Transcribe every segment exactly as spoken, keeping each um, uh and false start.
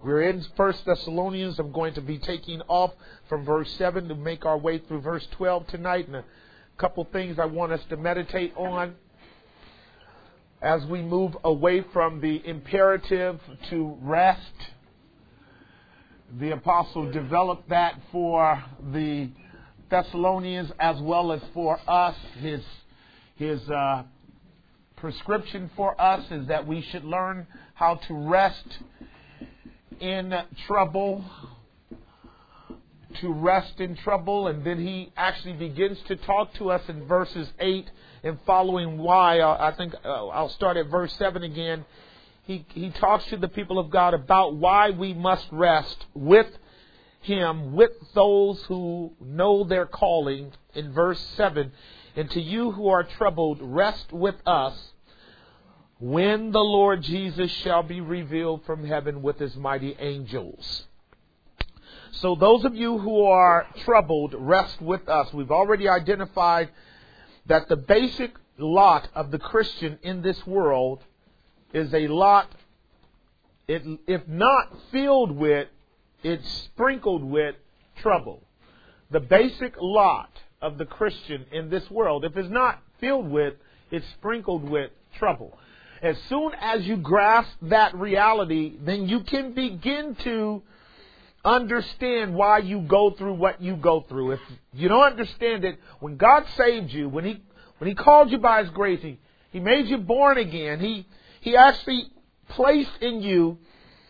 We're in First Thessalonians. I'm going to be taking off from verse seven to make our way through verse twelve tonight. And a couple things I want us to meditate on as we move away from the imperative to rest. The apostle developed that for the Thessalonians as well as for us. His, his uh, prescription for us is that we should learn how to rest in trouble, to rest in trouble. And then he actually begins to talk to us in verses eight and following why. I think I'll start at verse seven again. He, he talks to the people of God about why we must rest with Him, with those who know their calling in verse seven. And to you who are troubled, rest with us when the Lord Jesus shall be revealed from heaven with His mighty angels. So those of you who are troubled, rest with us. We've already identified that the basic lot of the Christian in this world is a lot, it, if not filled with, it's sprinkled with trouble. The basic lot of the Christian in this world, if it's not filled with, it's sprinkled with trouble. As soon as you grasp that reality, then you can begin to understand why you go through what you go through. If you don't understand it, when God saved you, when He when He called you by His grace, He, he made you born again, He He actually placed in you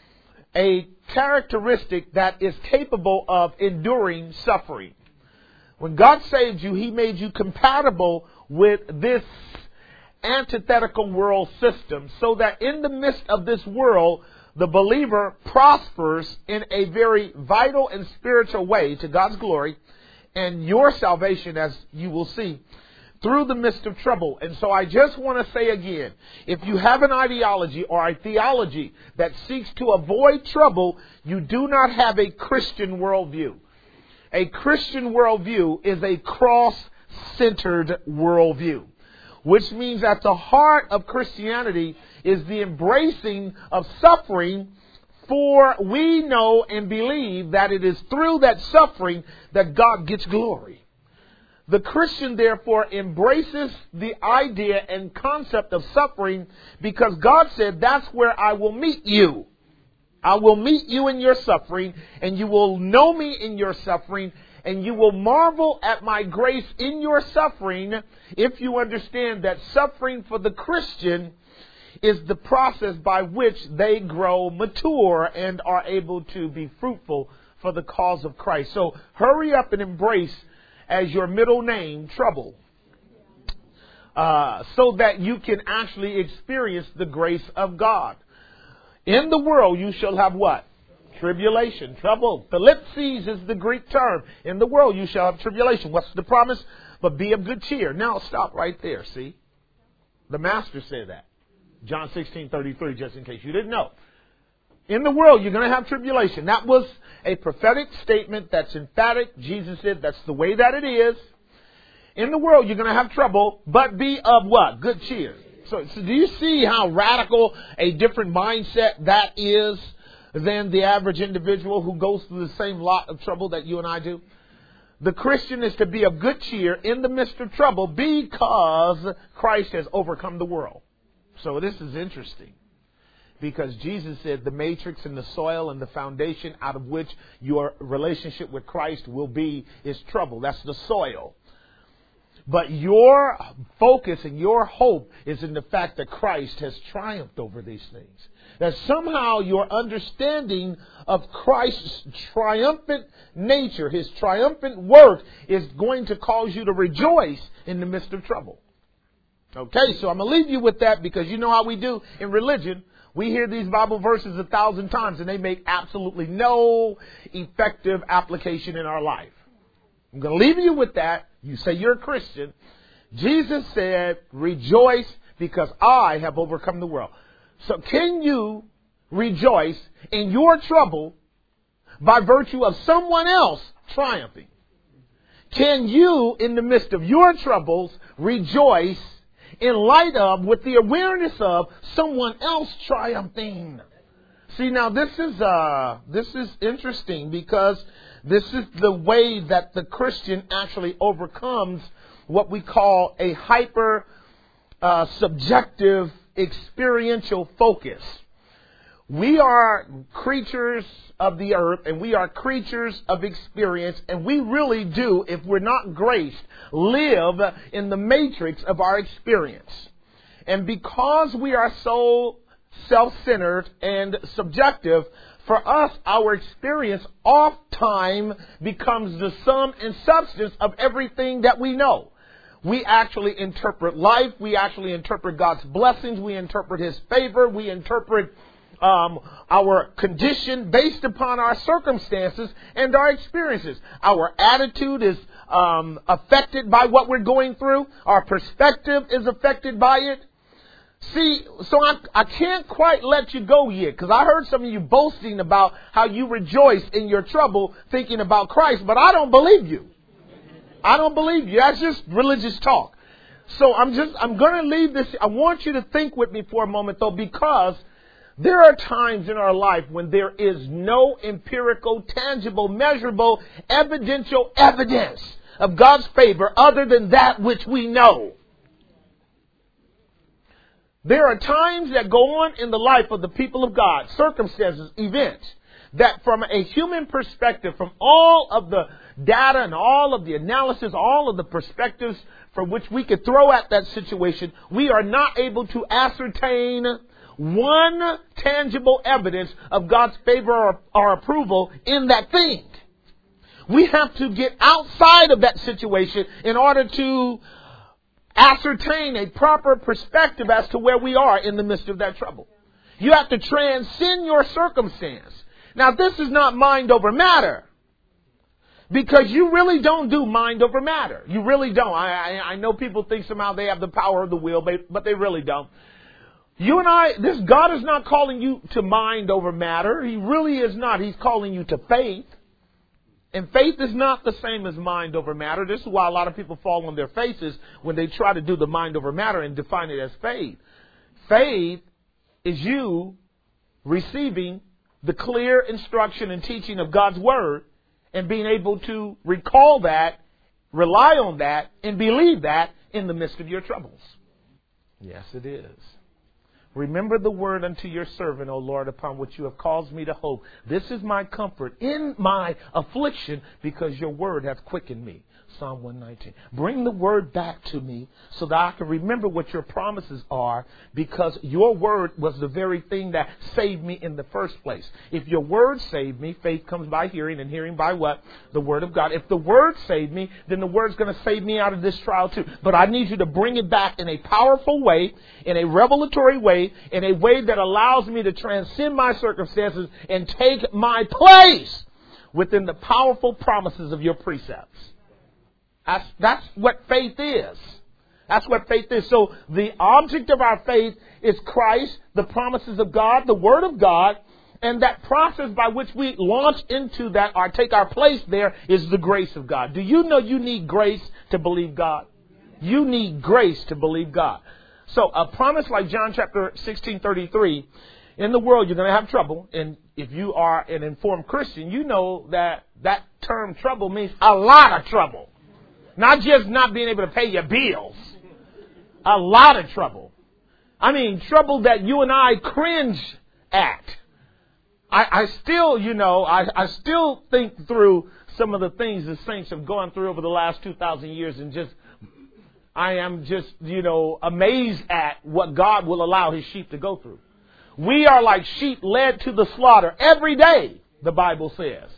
a characteristic that is capable of enduring suffering. When God saved you, He made you compatible with this antithetical world system so that in the midst of this world, the believer prospers in a very vital and spiritual way to God's glory and your salvation, as you will see, through the midst of trouble. And so I just want to say again, if you have an ideology or a theology that seeks to avoid trouble, you do not have a Christian worldview. A Christian worldview is a cross-centered worldview, which means at the heart of Christianity is the embracing of suffering, for we know and believe that it is through that suffering that God gets glory. The Christian, therefore, embraces the idea and concept of suffering because God said, that's where I will meet you. I will meet you in your suffering, and you will know me in your suffering, and you will marvel at my grace in your suffering if you understand that suffering for the Christian is the process by which they grow mature and are able to be fruitful for the cause of Christ. So hurry up and embrace as your middle name, trouble, uh, so that you can actually experience the grace of God. In the world you shall have what? Tribulation, trouble. Thlipsis is the Greek term. In the world you shall have tribulation. What's the promise? But be of good cheer. Now stop right there, see? The Master said that. John sixteen thirty-three, just in case you didn't know. In the world, you're going to have tribulation. That was a prophetic statement that's emphatic. Jesus said that's the way that it is. In the world, you're going to have trouble, but be of what? Good cheer. So, so do you see how radical a different mindset that is than the average individual who goes through the same lot of trouble that you and I do? The Christian is to be of good cheer in the midst of trouble because Christ has overcome the world. So this is interesting. Because Jesus said the matrix and the soil and the foundation out of which your relationship with Christ will be is trouble. That's the soil. But your focus and your hope is in the fact that Christ has triumphed over these things. That somehow your understanding of Christ's triumphant nature, His triumphant work, is going to cause you to rejoice in the midst of trouble. Okay, so I'm going to leave you with that because you know how we do in religion. We hear these Bible verses a thousand times and they make absolutely no effective application in our life. I'm going to leave you with that. You say you're a Christian. Jesus said, rejoice because I have overcome the world. So can you rejoice in your trouble by virtue of someone else triumphing? Can you, in the midst of your troubles, rejoice in light of, with the awareness of, someone else triumphing? See, now this is uh, this is interesting because this is the way that the Christian actually overcomes what we call a hyper uh, subjective experiential focus. We are creatures of the earth and we are creatures of experience, and we really do, if we're not graced, live in the matrix of our experience. And because we are so self-centered and subjective, for us, our experience oft-time becomes the sum and substance of everything that we know. We actually interpret life. We actually interpret God's blessings. We interpret His favor. We interpret um, our condition based upon our circumstances and our experiences. Our attitude is um, affected by what we're going through. Our perspective is affected by it. See, so I, I can't quite let you go yet, because I heard some of you boasting about how you rejoice in your trouble thinking about Christ, but I don't believe you. I don't believe you. That's just religious talk. So I'm just, I'm going to leave this. I want you to think with me for a moment, though, because there are times in our life when there is no empirical, tangible, measurable, evidential evidence of God's favor other than that which we know. There are times that go on in the life of the people of God, circumstances, events, that from a human perspective, from all of the data and all of the analysis, all of the perspectives from which we could throw at that situation, we are not able to ascertain one tangible evidence of God's favor or, or approval in that thing. We have to get outside of that situation in order to ascertain a proper perspective as to where we are in the midst of that trouble. You have to transcend your circumstance. Now, this is not mind over matter, because you really don't do mind over matter. You really don't. I, I, I know people think somehow they have the power of the will, but, but they really don't. You and I, this God is not calling you to mind over matter. He really is not. He's calling you to faith. And faith is not the same as mind over matter. This is why a lot of people fall on their faces when they try to do the mind over matter and define it as faith. Faith is you receiving the clear instruction and teaching of God's Word and being able to recall that, rely on that, and believe that in the midst of your troubles. Yes, it is. Remember the word unto your servant, O Lord, upon which you have caused me to hope. This is my comfort in my affliction, because your word hath quickened me. Psalm one nineteen. Bring the word back to me so that I can remember what your promises are, because your word was the very thing that saved me in the first place. If your word saved me, faith comes by hearing, and hearing by what? The word of God. If the word saved me, then the word's going to save me out of this trial too. But I need you to bring it back in a powerful way, in a revelatory way, in a way that allows me to transcend my circumstances and take my place within the powerful promises of your precepts. That's, that's what faith is. That's what faith is. So the object of our faith is Christ, the promises of God, the Word of God, and that process by which we launch into that or take our place there is the grace of God. Do you know you need grace to believe God? You need grace to believe God. So a promise like John chapter sixteen thirty-three, in the world you're going to have trouble. And if you are an informed Christian, you know that that term trouble means a lot of trouble. Not just not being able to pay your bills. A lot of trouble. I mean, trouble that you and I cringe at. I, I still, you know, I, I still think through some of the things the saints have gone through over the last two thousand years, and just, I am just, you know, amazed at what God will allow His sheep to go through. We are like sheep led to the slaughter every day, the Bible says.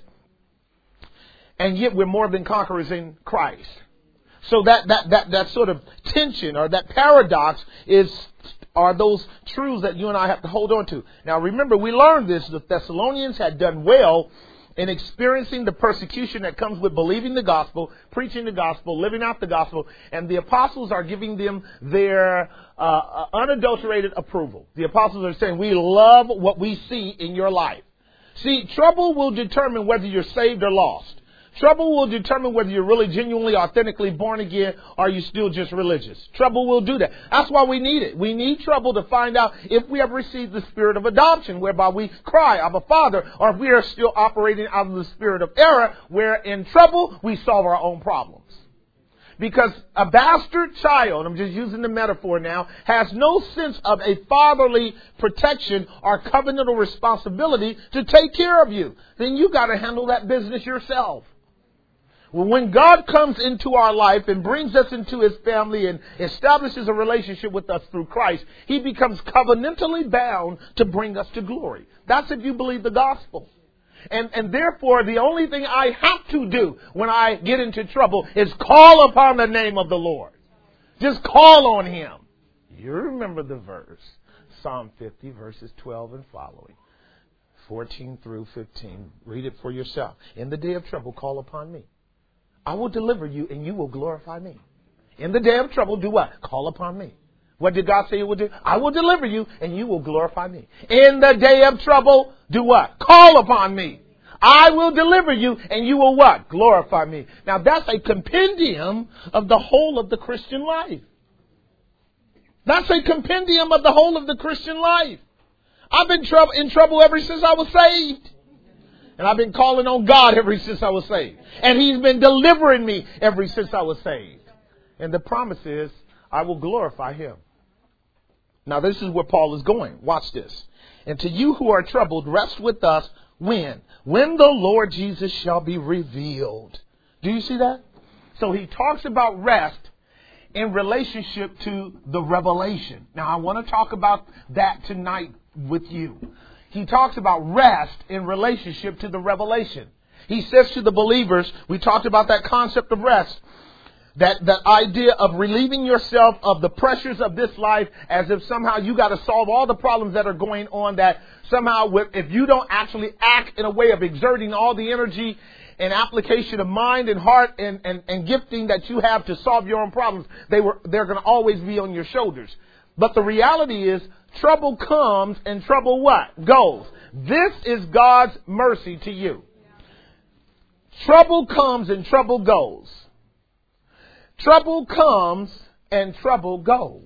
And yet we're more than conquerors in Christ. So that, that, that, that sort of tension or that paradox is, are those truths that you and I have to hold on to. Now remember, we learned this. The Thessalonians had done well in experiencing the persecution that comes with believing the gospel, preaching the gospel, living out the gospel. And the apostles are giving them their uh, unadulterated approval. The apostles are saying, we love what we see in your life. See, trouble will determine whether you're saved or lost. Trouble will determine whether you're really genuinely, authentically born again or are you still just religious. Trouble will do that. That's why we need it. We need trouble to find out if we have received the spirit of adoption, whereby we cry, Abba, Father, or if we are still operating out of the spirit of error, where in trouble we solve our own problems. Because a bastard child, I'm just using the metaphor now, has no sense of a fatherly protection or covenantal responsibility to take care of you. Then you got to handle that business yourself. Well, when God comes into our life and brings us into His family and establishes a relationship with us through Christ, He becomes covenantally bound to bring us to glory. That's if you believe the gospel. And, and therefore, the only thing I have to do when I get into trouble is call upon the name of the Lord. Just call on Him. You remember the verse. Psalm fifty, verses twelve and following. fourteen through fifteen. Read it for yourself. In the day of trouble, call upon me. I will deliver you and you will glorify me. In the day of trouble, do what? Call upon me. What did God say He would do? I will deliver you and you will glorify me. In the day of trouble, do what? Call upon me. I will deliver you and you will what? Glorify me. Now that's a compendium of the whole of the Christian life. That's a compendium of the whole of the Christian life. I've been trou- in trouble ever since I was saved. And I've been calling on God ever since I was saved. And He's been delivering me ever since I was saved. And the promise is, I will glorify Him. Now this is where Paul is going. Watch this. And to you who are troubled, rest with us. When? When the Lord Jesus shall be revealed. Do you see that? So he talks about rest in relationship to the revelation. Now I want to talk about that tonight with you. He talks about rest in relationship to the revelation. He says to the believers, we talked about that concept of rest. That, that idea of relieving yourself of the pressures of this life as if somehow you got to solve all the problems that are going on, that somehow with, if you don't actually act in a way of exerting all the energy and application of mind and heart and, and, and gifting that you have to solve your own problems, they were, they're going to always be on your shoulders. But the reality is trouble comes and trouble what? Goes. This is God's mercy to you. Trouble comes and trouble goes. Trouble comes and trouble goes.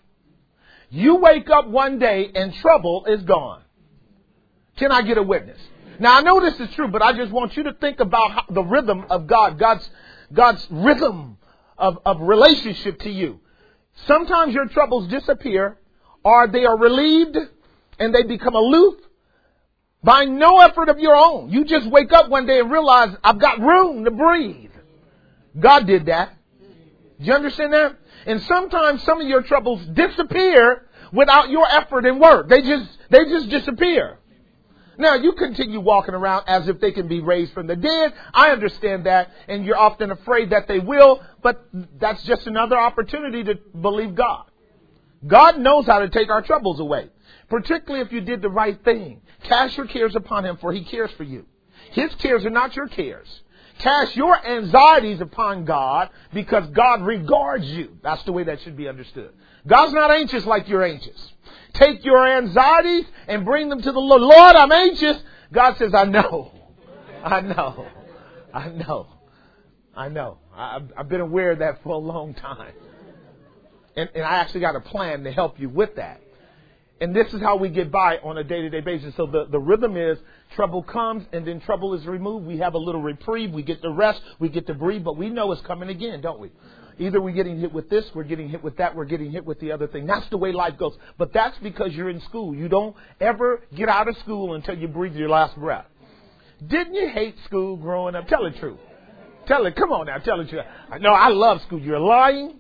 You wake up one day and trouble is gone. Can I get a witness? Now I know this is true, but I just want you to think about how, the rhythm of God, God's, God's rhythm of, of relationship to you. Sometimes your troubles disappear or they are relieved and they become aloof by no effort of your own. You just wake up one day and realize I've got room to breathe. God did that. Do you understand that? And sometimes some of your troubles disappear without your effort and work. They just, they just disappear. Now, you continue walking around as if they can be raised from the dead. I understand that, and you're often afraid that they will, but that's just another opportunity to believe God. God knows how to take our troubles away, particularly if you did the right thing. Cast your cares upon Him, for He cares for you. His cares are not your cares. Cast your anxieties upon God because God regards you. That's the way that should be understood. God's not anxious like you're anxious. Take your anxieties and bring them to the Lord. Lord, I'm anxious. God says, I know. I know. I know. I know. I've, I've been aware of that for a long time. And, and I actually got a plan to help you with that. And this is how we get by on a day-to-day basis. So the, the rhythm is trouble comes and then trouble is removed. We have a little reprieve. We get to rest. We get to breathe. But we know it's coming again, don't we? Either we're getting hit with this, we're getting hit with that, we're getting hit with the other thing. That's the way life goes. But that's because you're in school. You don't ever get out of school until you breathe your last breath. Didn't you hate school growing up? Tell the truth. Tell it. Come on now. Tell the truth. No, I love school. You're lying.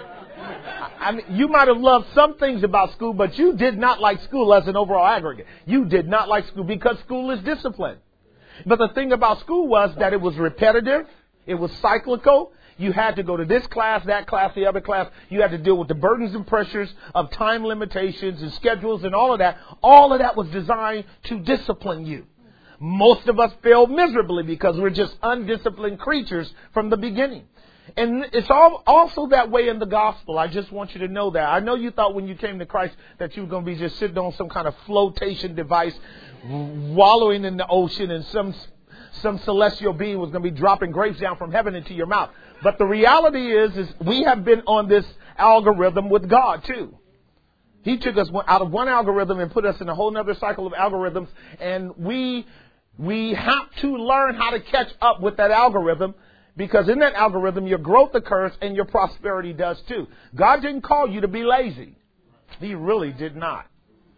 I mean, you might have loved some things about school, but you did not like school as an overall aggregate. You did not like school because school is discipline. But the thing about school was that it was repetitive. It was cyclical. You had to go to this class, that class, the other class. You had to deal with the burdens and pressures of time limitations and schedules and all of that. All of that was designed to discipline you. Most of us fail miserably because we're just undisciplined creatures from the beginning. And it's all also that way in the gospel. I just want you to know that. I know you thought when you came to Christ that you were going to be just sitting on some kind of flotation device, wallowing in the ocean in some some celestial being was going to be dropping grapes down from heaven into your mouth. But the reality is, is we have been on this algorithm with God too. He took us out of one algorithm and put us in a whole other cycle of algorithms. And we, we have to learn how to catch up with that algorithm, because in that algorithm, your growth occurs and your prosperity does too. God didn't call you to be lazy. He really did not.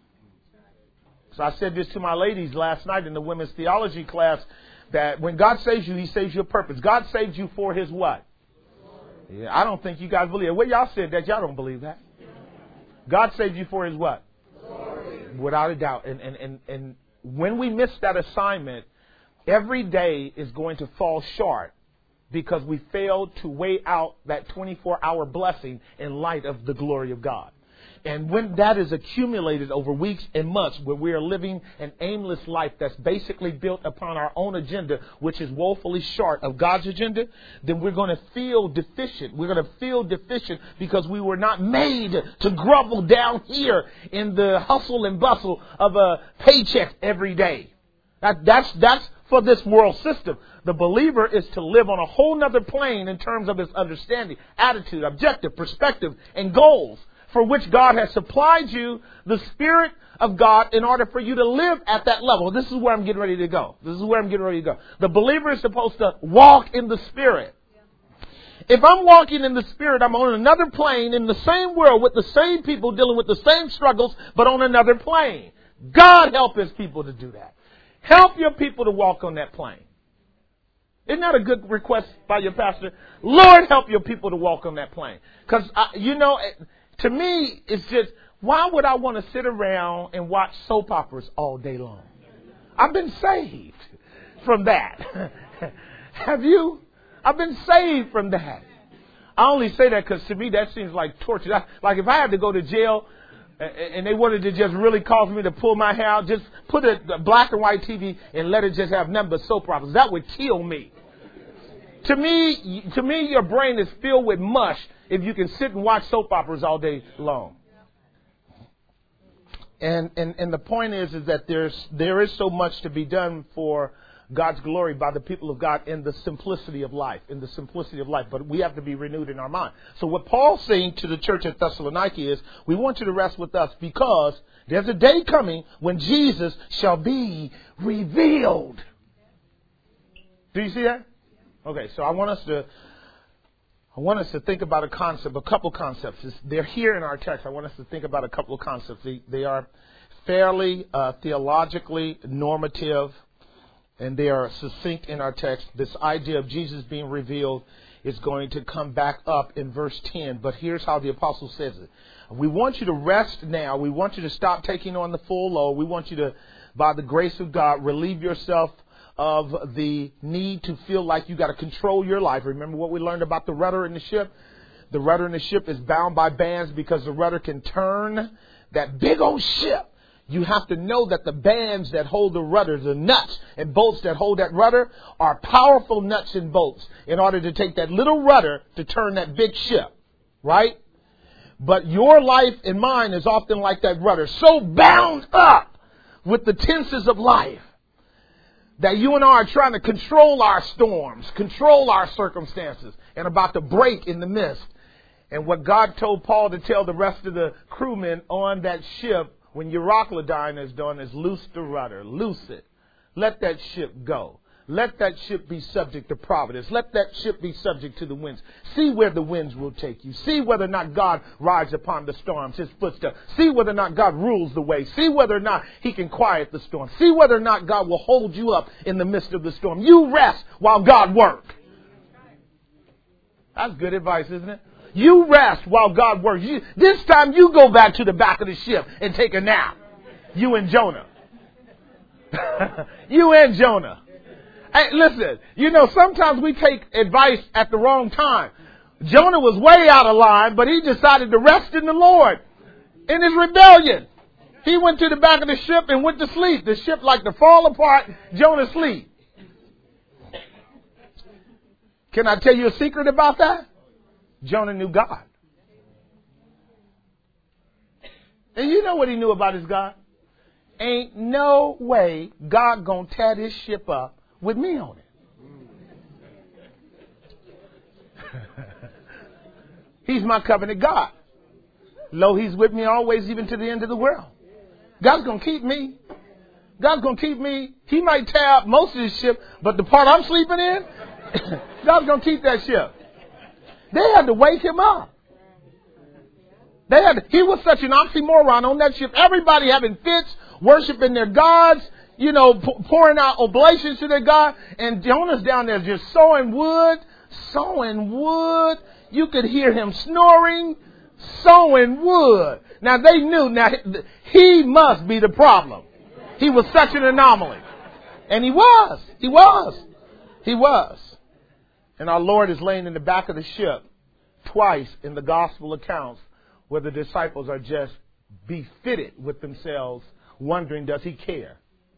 So I said this to my ladies last night in the women's theology class, that when God saves you, He saves you a purpose. God saves you for His what? Yeah, I don't think you guys believe it. Well, y'all said that. Y'all don't believe that. God saved you for His what? Glory. Without a doubt. And, and, and, and when we miss that assignment, every day is going to fall short, because we failed to weigh out that twenty-four hour blessing in light of the glory of God. And when that is accumulated over weeks and months, where we are living an aimless life that's basically built upon our own agenda, which is woefully short of God's agenda, then we're going to feel deficient. We're going to feel deficient because we were not made to grovel down here in the hustle and bustle of a paycheck every day. That, that's, that's for this world system. The believer is to live on a whole nother plane in terms of his understanding, attitude, objective, perspective, and goals, for which God has supplied you the Spirit of God in order for you to live at that level. This is where I'm getting ready to go. This is where I'm getting ready to go. The believer is supposed to walk in the Spirit. If I'm walking in the Spirit, I'm on another plane in the same world with the same people dealing with the same struggles, but on another plane. God help His people to do that. Help your people to walk on that plane. Isn't that a good request by your pastor? Lord, help your people to walk on that plane. Because, you know, to me, it's just, why would I want to sit around and watch soap operas all day long? I've been saved from that. Have you? I've been saved from that. I only say that because to me that seems like torture. I, like if I had to go to jail and they wanted to just really cause me to pull my hair out, just put a, a black and white T V and let it just have nothing but soap operas. That would kill me. To me, to me, your brain is filled with mush if you can sit and watch soap operas all day long. And and, and the point is, is that there's there is so much to be done for God's glory by the people of God in the simplicity of life, in the simplicity of life. But we have to be renewed in our mind. So what Paul's saying to the church at Thessalonica is, we want you to rest with us because there's a day coming when Jesus shall be revealed. Do you see that? Okay, so I want us to I want us to think about a concept, a couple concepts. They're here in our text. I want us to think about a couple of concepts. They, they are fairly uh, theologically normative, and they are succinct in our text. This idea of Jesus being revealed is going to come back up in verse ten. But here's how the apostle says it. We want you to rest now. We want you to stop taking on the full load. We want you to, by the grace of God, relieve yourself of the need to feel like you got to control your life. Remember what we learned about the rudder in the ship? The rudder in the ship is bound by bands because the rudder can turn that big old ship. You have to know that the bands that hold the rudder, the nuts and bolts that hold that rudder, are powerful nuts and bolts in order to take that little rudder to turn that big ship, right? But your life and mine is often like that rudder, so bound up with the tenses of life that you and I are trying to control our storms, control our circumstances, and about to break in the midst. And what God told Paul to tell the rest of the crewmen on that ship when Euroclydon is done is loose the rudder, loose it. Let that ship go. Let that ship be subject to providence. Let that ship be subject to the winds. See where the winds will take you. See whether or not God rides upon the storms, His footsteps. See whether or not God rules the way. See whether or not He can quiet the storm. See whether or not God will hold you up in the midst of the storm. You rest while God works. That's good advice, isn't it? You rest while God works. You, this time you go back to the back of the ship and take a nap. You and Jonah. You and Jonah. Hey, listen, you know, sometimes we take advice at the wrong time. Jonah was way out of line, but he decided to rest in the Lord in his rebellion. He went to the back of the ship and went to sleep. The ship like to fall apart. Jonah sleep. Can I tell you a secret about that? Jonah knew God. And you know what he knew about his God? Ain't no way God gonna tear this ship up with me on it. He's my covenant God. Lo, he's with me always, even to the end of the world. God's going to keep me. God's going to keep me. He might tear out most of this ship, but the part I'm sleeping in, God's going to keep that ship. They had to wake him up. They had to, he was such an oxymoron on that ship. Everybody having fits, worshiping their gods, you know, p- pouring out oblations to their God. And Jonah's down there just sawing wood, sawing wood. You could hear him snoring, sawing wood. Now they knew, now he must be the problem. He was such an anomaly. And he was. He was. He was. And our Lord is laying in the back of the ship twice in the gospel accounts where the disciples are just befitted with themselves, wondering, does he care?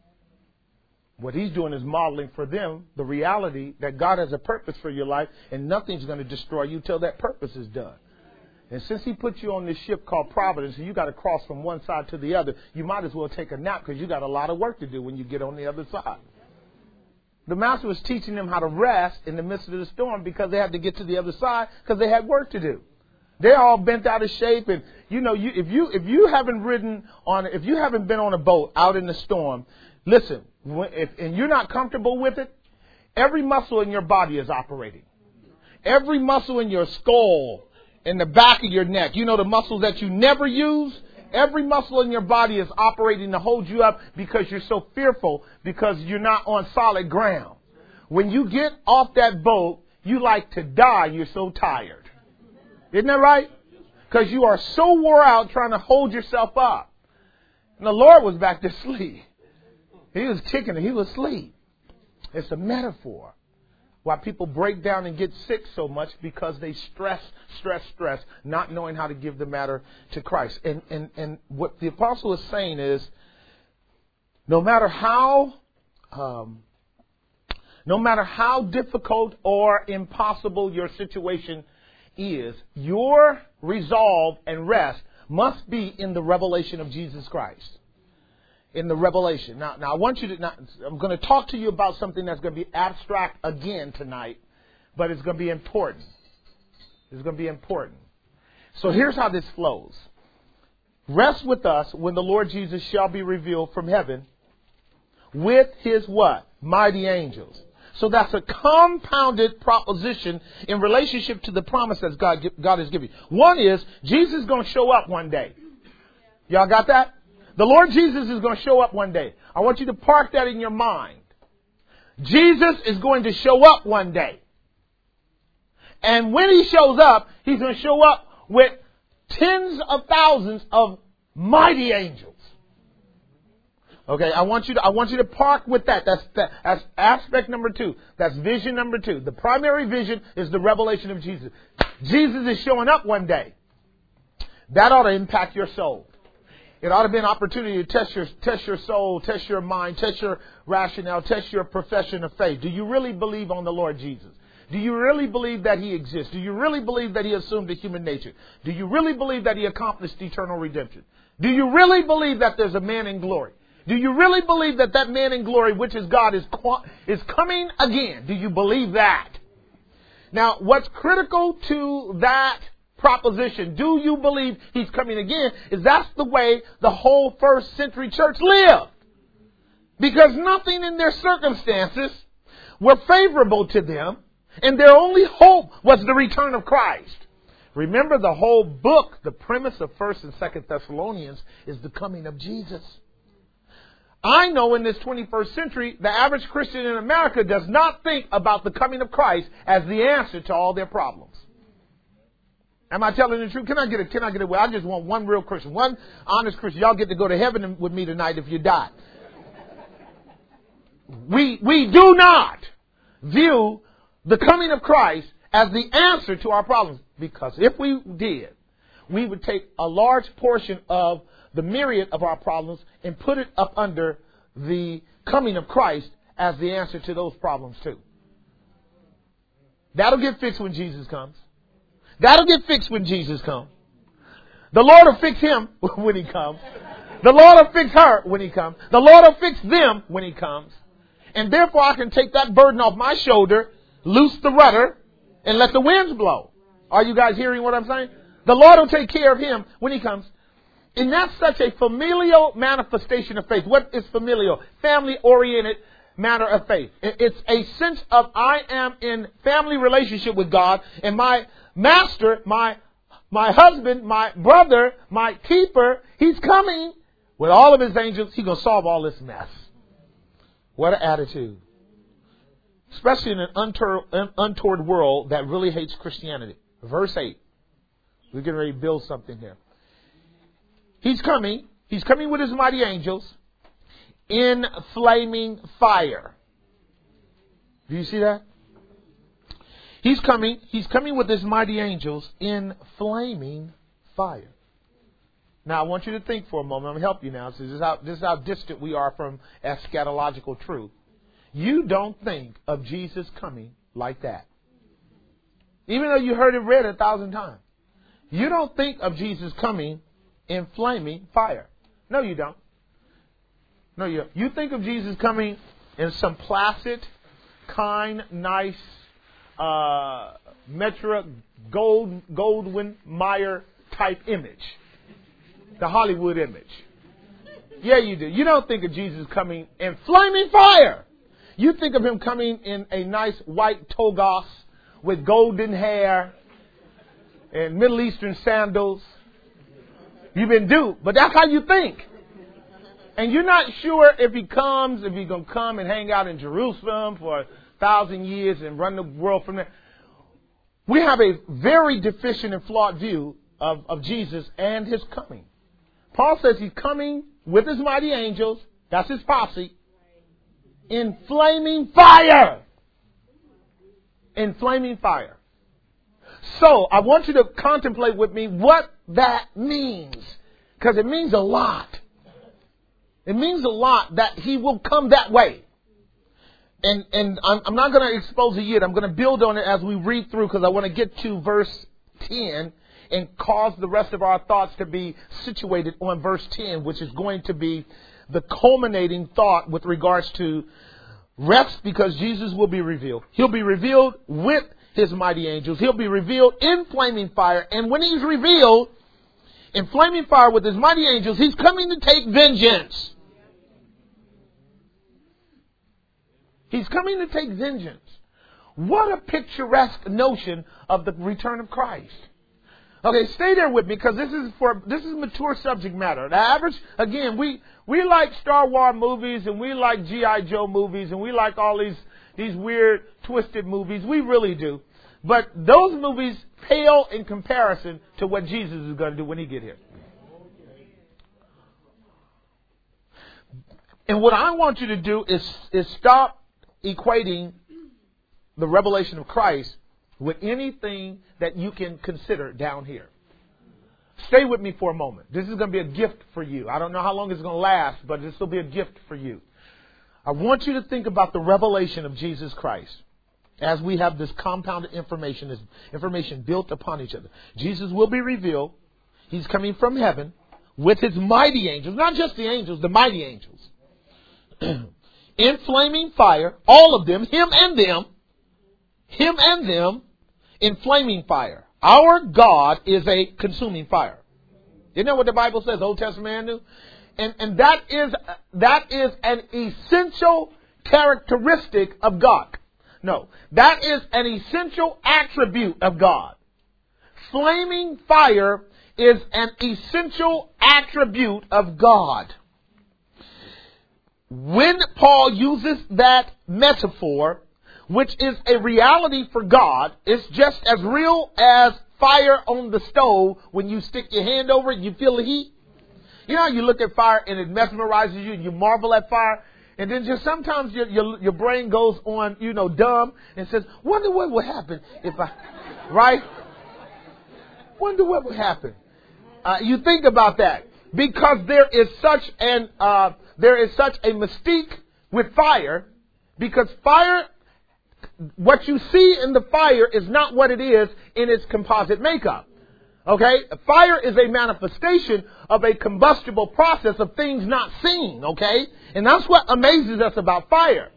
What he's doing is modeling for them the reality that God has a purpose for your life and nothing's going to destroy you till that purpose is done. And since he put you on this ship called Providence and you got to cross from one side to the other, you might as well take a nap because you got a lot of work to do when you get on the other side. The master was teaching them how to rest in the midst of the storm because they had to get to the other side because they had work to do. They're all bent out of shape, and you know, you, if you if you haven't ridden on, if you haven't been on a boat out in the storm, listen, if, and you're not comfortable with it, every muscle in your body is operating. Every muscle in your skull, in the back of your neck, you know, the muscles that you never use. Every muscle in your body is operating to hold you up because you're so fearful because you're not on solid ground. When you get off that boat, you like to die. You're so tired. Isn't that right? Because you are so wore out trying to hold yourself up. And the Lord was back there asleep. He was kicking it. He was asleep. It's a metaphor. Why people break down and get sick so much because they stress, stress, stress, not knowing how to give the matter to Christ. And, and, and what the apostle is saying is, no matter how, um, no matter how difficult or impossible your situation is, your resolve and rest must be in the revelation of Jesus Christ. In the revelation. Now, now I want you to, now, I'm going to talk to you about something that's going to be abstract again tonight, but it's going to be important. It's going to be important. So here's how this flows. Rest with us when the Lord Jesus shall be revealed from heaven with his what? Mighty angels. So that's a compounded proposition in relationship to the promise that God, God has given you. One is, Jesus is going to show up one day. Y'all got that? The Lord Jesus is going to show up one day. I want you to park that in your mind. Jesus is going to show up one day. And when he shows up, he's going to show up with tens of thousands of mighty angels. Okay, I want you to I want you to park with that. That's that, that's aspect number two. That's vision number two. The primary vision is the revelation of Jesus. Jesus is showing up one day. That ought to impact your soul. It ought to be an opportunity to test your test your soul, test your mind, test your rationale, test your profession of faith. Do you really believe on the Lord Jesus? Do you really believe that he exists? Do you really believe that he assumed a human nature? Do you really believe that he accomplished eternal redemption? Do you really believe that there's a man in glory? Do you really believe that that man in glory, which is God, is is coming again? Do you believe that? Now, what's critical to that proposition, do you believe he's coming again, is that's the way the whole first century church lived. Because nothing in their circumstances were favorable to them, and their only hope was the return of Christ. Remember, the whole book, the premise of First and Second Thessalonians, is the coming of Jesus. I know in this twenty-first century, the average Christian in America does not think about the coming of Christ as the answer to all their problems. Am I telling the truth? Can I get it? Can I get it? Well, I just want one real Christian, one honest Christian. Y'all get to go to heaven with me tonight if you die. We we do not view the coming of Christ as the answer to our problems, because if we did, we would take a large portion of the myriad of our problems and put it up under the coming of Christ as the answer to those problems too. That'll get fixed when Jesus comes. That'll get fixed when Jesus comes. The Lord will fix him when he comes. The Lord will fix her when he comes. The Lord will fix them when he comes. And therefore I can take that burden off my shoulder, loose the rudder, and let the winds blow. Are you guys hearing what I'm saying? The Lord will take care of him when he comes. And that's such a familial manifestation of faith. What is familial? Family-oriented manner of faith. It's a sense of I am in family relationship with God, and my master, my my husband, my brother, my keeper, he's coming with all of his angels. He's going to solve all this mess. What an attitude. Especially in an untoward, untoward world that really hates Christianity. Verse eight. We're getting ready to build something here. He's coming. He's coming with his mighty angels in flaming fire. Do you see that? He's coming. He's coming with his mighty angels in flaming fire. Now, I want you to think for a moment. I'm going to help you now. So this is how, this is how distant we are from eschatological truth. You don't think of Jesus coming like that. Even though you heard it read a thousand times. You don't think of Jesus coming in flaming fire. No, you don't. No, you don't. You think of Jesus coming in some placid, kind, nice, uh, Metro Gold, Goldwyn Mayer type image. The Hollywood image. Yeah, you do. You don't think of Jesus coming in flaming fire. You think of him coming in a nice white togas with golden hair and Middle Eastern sandals. You've been duped, but that's how you think. And you're not sure if he comes, if he's going to come and hang out in Jerusalem for a thousand years and run the world from there. We have a very deficient and flawed view of, of Jesus and his coming. Paul says he's coming with his mighty angels, that's his posse, in flaming fire. In flaming fire. So, I want you to contemplate with me what that means. Because it means a lot. It means a lot that he will come that way. And and I'm, I'm not going to expose it yet. I'm going to build on it as we read through, because I want to get to verse ten and cause the rest of our thoughts to be situated on verse ten, which is going to be the culminating thought with regards to rest, because Jesus will be revealed. He'll be revealed with his mighty angels. He'll be revealed in flaming fire. And when he's revealed in flaming fire with his mighty angels, he's coming to take vengeance. He's coming to take vengeance. What a picturesque notion of the return of Christ. Okay, stay there with me, because this is for this is mature subject matter. The average, again, we we like Star Wars movies, and we like G I Joe movies, and we like all these these weird, twisted movies. We really do. But those movies pale in comparison to what Jesus is going to do when he get here. And what I want you to do is is stop equating the revelation of Christ with anything that you can consider down here. Stay with me for a moment. This is going to be a gift for you. I don't know how long it's going to last, but this will be a gift for you. I want you to think about the revelation of Jesus Christ as we have this compounded information, this information built upon each other. Jesus will be revealed. He's coming from heaven with his mighty angels, not just the angels, the mighty angels. In flaming fire, all of them, him and them, him and them, in flaming fire. Our God is a consuming fire. You know what the Bible says, Old Testament knew? And, and that is that is an essential characteristic of God. No, that is an essential attribute of God. Flaming fire is an essential attribute of God. When Paul uses that metaphor, which is a reality for God, it's just as real as fire on the stove. When you stick your hand over it, you feel the heat. You know, you look at fire and it mesmerizes you and you marvel at fire. And then just sometimes your, your, your brain goes on, you know, dumb and says, wonder what would happen if I, right? Wonder what would happen. Uh, you think about that because there is such an, uh, there is such a mystique with fire, because fire, what you see in the fire is not what it is in its composite makeup. Okay? Fire is a manifestation of a combustible process of things not seen. Okay? And that's what amazes us about fire.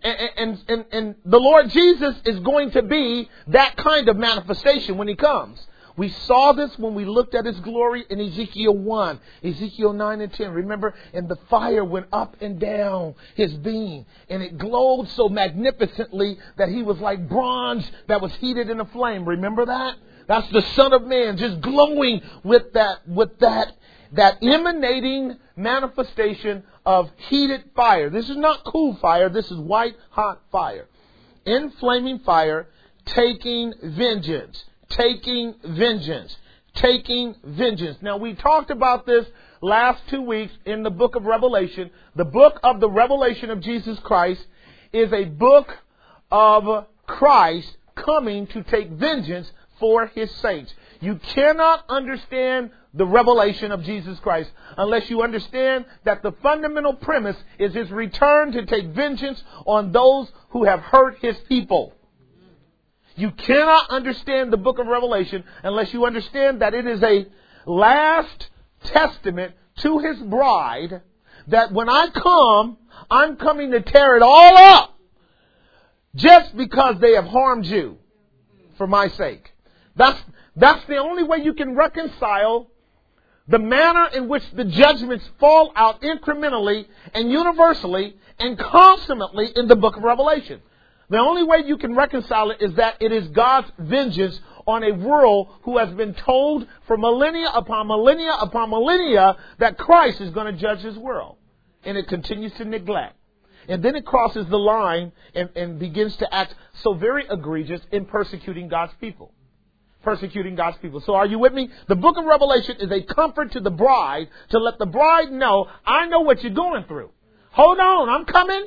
And, and, and, and the Lord Jesus is going to be that kind of manifestation when he comes. We saw this when we looked at his glory in Ezekiel one, Ezekiel nine and ten. Remember, and the fire went up and down his beam, and it glowed so magnificently that he was like bronze that was heated in a flame. Remember that? That's the Son of Man just glowing with that, with that, that emanating manifestation of heated fire. This is not cool fire. This is white hot fire. In flaming fire, taking vengeance. Taking vengeance. Taking vengeance. Now, we talked about this last two weeks in the book of Revelation. The book of the Revelation of Jesus Christ is a book of Christ coming to take vengeance for his saints. You cannot understand the revelation of Jesus Christ unless you understand that the fundamental premise is his return to take vengeance on those who have hurt his people. You cannot understand the book of Revelation unless you understand that it is a last testament to his bride, that when I come, I'm coming to tear it all up just because they have harmed you for my sake. That's, that's the only way you can reconcile the manner in which the judgments fall out incrementally and universally and consummately in the book of Revelation. The only way you can reconcile it is that it is God's vengeance on a world who has been told for millennia upon millennia upon millennia that Christ is going to judge his world. And it continues to neglect. And then it crosses the line and, and begins to act so very egregious in persecuting God's people. Persecuting God's people. So are you with me? The book of Revelation is a comfort to the bride to let the bride know, I know what you're going through. Hold on, I'm coming.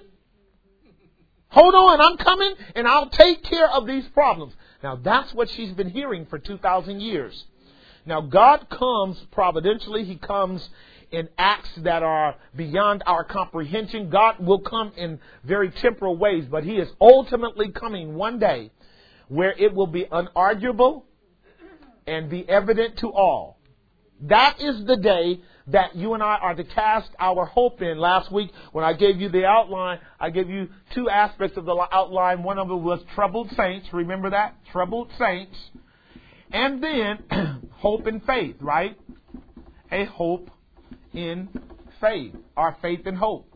Hold on, I'm coming, and I'll take care of these problems. Now, that's what she's been hearing for two thousand years. Now, God comes providentially. He comes in acts that are beyond our comprehension. God will come in very temporal ways, but he is ultimately coming one day where it will be unarguable and be evident to all. That is the day that you and I are to cast our hope in. Last week, when I gave you the outline, I gave you two aspects of the outline. One of it was troubled saints. Remember that? Troubled saints. And then hope and faith, right? A hope in faith. Our faith and hope.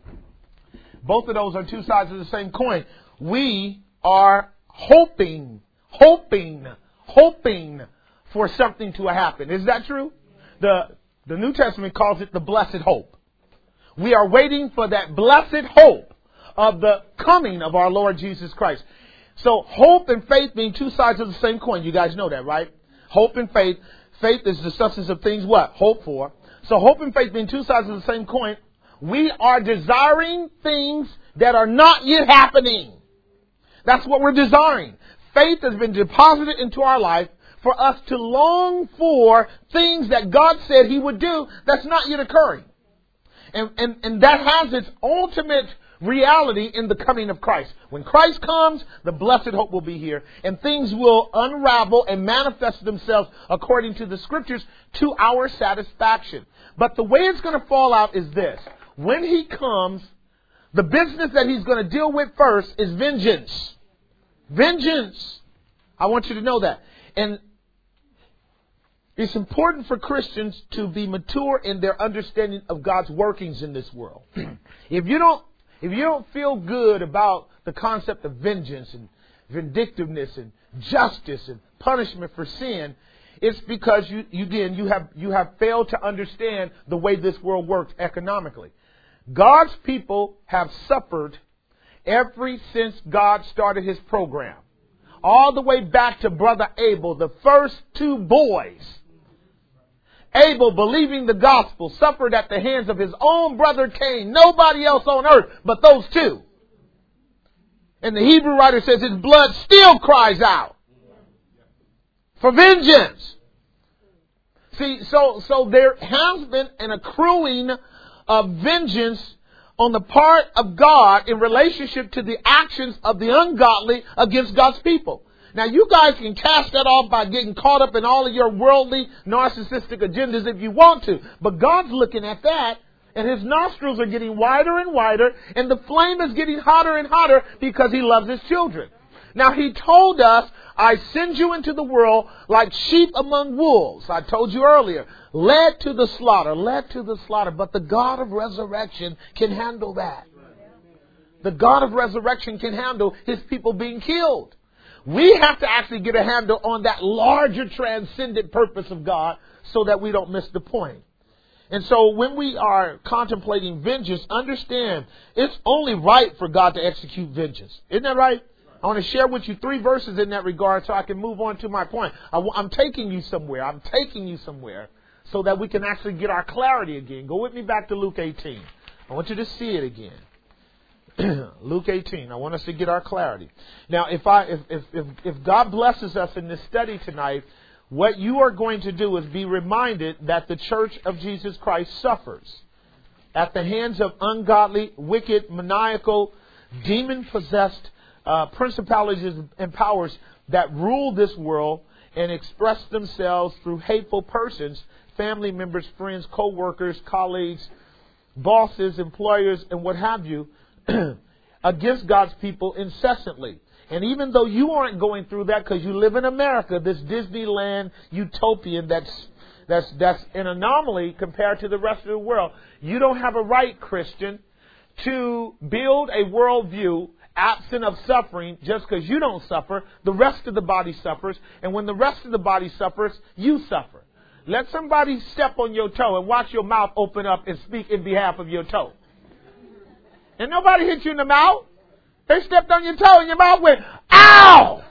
Both of those are two sides of the same coin. We are hoping, hoping, hoping for something to happen. Is that true? The The New Testament calls it the blessed hope. We are waiting for that blessed hope of the coming of our Lord Jesus Christ. So hope and faith being two sides of the same coin. You guys know that, right? Hope and faith. Faith is the substance of things what? Hope for. So hope and faith being two sides of the same coin. We are desiring things that are not yet happening. That's what we're desiring. Faith has been deposited into our life for us to long for things that God said he would do that's not yet occurring. And, and, and that has its ultimate reality in the coming of Christ. When Christ comes, the blessed hope will be here. And things will unravel and manifest themselves according to the scriptures to our satisfaction. But the way it's going to fall out is this. When he comes, the business that he's going to deal with first is vengeance. Vengeance. I want you to know that. And it's important for Christians to be mature in their understanding of God's workings in this world. If you don't, if you don't feel good about the concept of vengeance and vindictiveness and justice and punishment for sin, it's because you, you again, you have, you have failed to understand the way this world works economically. God's people have suffered ever since God started his program. All the way back to Brother Abel, the first two boys. Abel, believing the gospel, suffered at the hands of his own brother Cain. Nobody else on earth but those two. And the Hebrew writer says his blood still cries out for vengeance. See, so, so there has been an accruing of vengeance on the part of God in relationship to the actions of the ungodly against God's people. Now, you guys can cast that off by getting caught up in all of your worldly, narcissistic agendas if you want to. But God's looking at that And his nostrils are getting wider and wider, and the flame is getting hotter and hotter because he loves his children. Now, he told us, I send you into the world like sheep among wolves. I told you earlier, led to the slaughter, led to the slaughter. But the God of resurrection can handle that. The God of resurrection can handle his people being killed. We have to actually get a handle on that larger transcendent purpose of God so that we don't miss the point. And so when we are contemplating vengeance, understand it's only right for God to execute vengeance. Isn't that right? I want to share with you three verses in that regard so I can move on to my point. I, I'm taking you somewhere. I'm taking you somewhere so that we can actually get our clarity again. Go with me back to Luke eighteen. I want you to see it again. Luke eighteen. I want us to get our clarity. Now, if I, if, if, if, if God blesses us in this study tonight, what you are going to do is be reminded that the church of Jesus Christ suffers at the hands of ungodly, wicked, maniacal, demon-possessed uh, principalities and powers that rule this world and express themselves through hateful persons, family members, friends, co-workers, colleagues, bosses, employers, and what have you, against God's people incessantly. And even though you aren't going through that because you live in America, this Disneyland utopian that's that's that's an anomaly compared to the rest of the world, you don't have a right, Christian, to build a worldview absent of suffering just because you don't suffer. The rest of the body suffers. And when the rest of the body suffers, you suffer. Let somebody step on your toe and watch your mouth open up and speak in behalf of your toe. And nobody hit you in the mouth. They stepped on your toe and your mouth went, ow!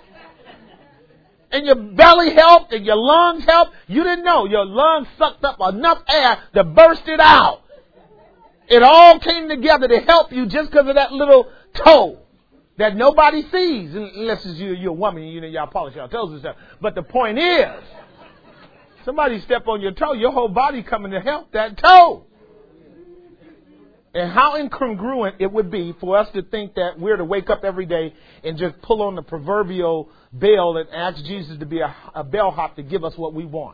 And your belly helped and your lungs helped. You didn't know. Your lungs sucked up enough air to burst it out. It all came together to help you just because of that little toe that nobody sees. Unless it's you, you're a woman, you know, y'all polish your toes and stuff. But the point is, somebody step on your toe, your whole body coming to help that toe. And how incongruent it would be for us to think that we're to wake up every day and just pull on the proverbial bell and ask Jesus to be a, a bellhop to give us what we want.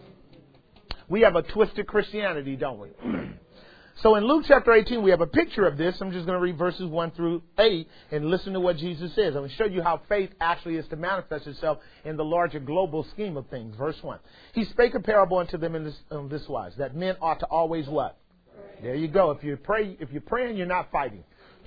We have a twisted Christianity, don't we? So in Luke chapter eighteen, we have a picture of this. I'm just going to read verses one through eight and listen to what Jesus says. I'm going to show you how faith actually is to manifest itself in the larger global scheme of things. Verse one. He spake a parable unto them in this, um, this wise, that men ought to always what? There you go. If you pray, if you're praying, you're not fighting.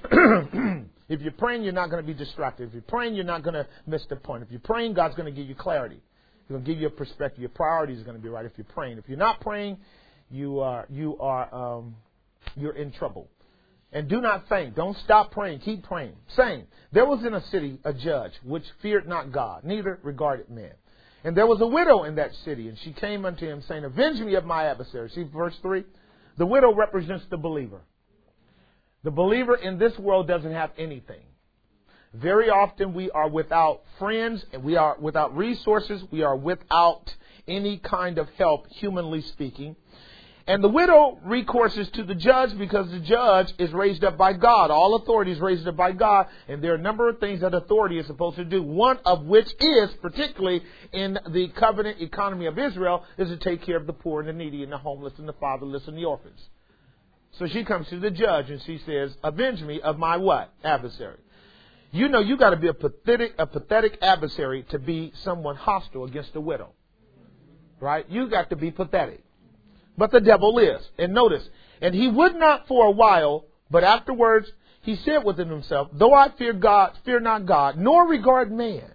If you're praying, you're not going to be distracted. If you're praying, you're not going to miss the point. If you're praying, God's going to give you clarity. He's going to give you a perspective. Your priorities are going to be right if you're praying. If you're not praying, you are you are um, you're in trouble. And do not faint. Don't stop praying. Keep praying. Saying, there was in a city a judge which feared not God, neither regarded man. And there was a widow in that city, and she came unto him, saying, avenge me of my adversary. See verse three. The widow represents the believer. The believer in this world doesn't have anything. Very often we are without friends and we are without resources. We are without any kind of help, humanly speaking. And the widow recourses to the judge because the judge is raised up by God. All authority is raised up by God. And there are a number of things that authority is supposed to do. One of which is, particularly in the covenant economy of Israel, is to take care of the poor and the needy and the homeless and the fatherless and the orphans. So she comes to the judge and she says, avenge me of my what? Adversary. You know you got to be a pathetic, a pathetic adversary to be someone hostile against a widow. Right? You got to be pathetic. But the devil is. And notice, and he would not for a while, but afterwards he said within himself, though I fear God, fear not God, nor regard man.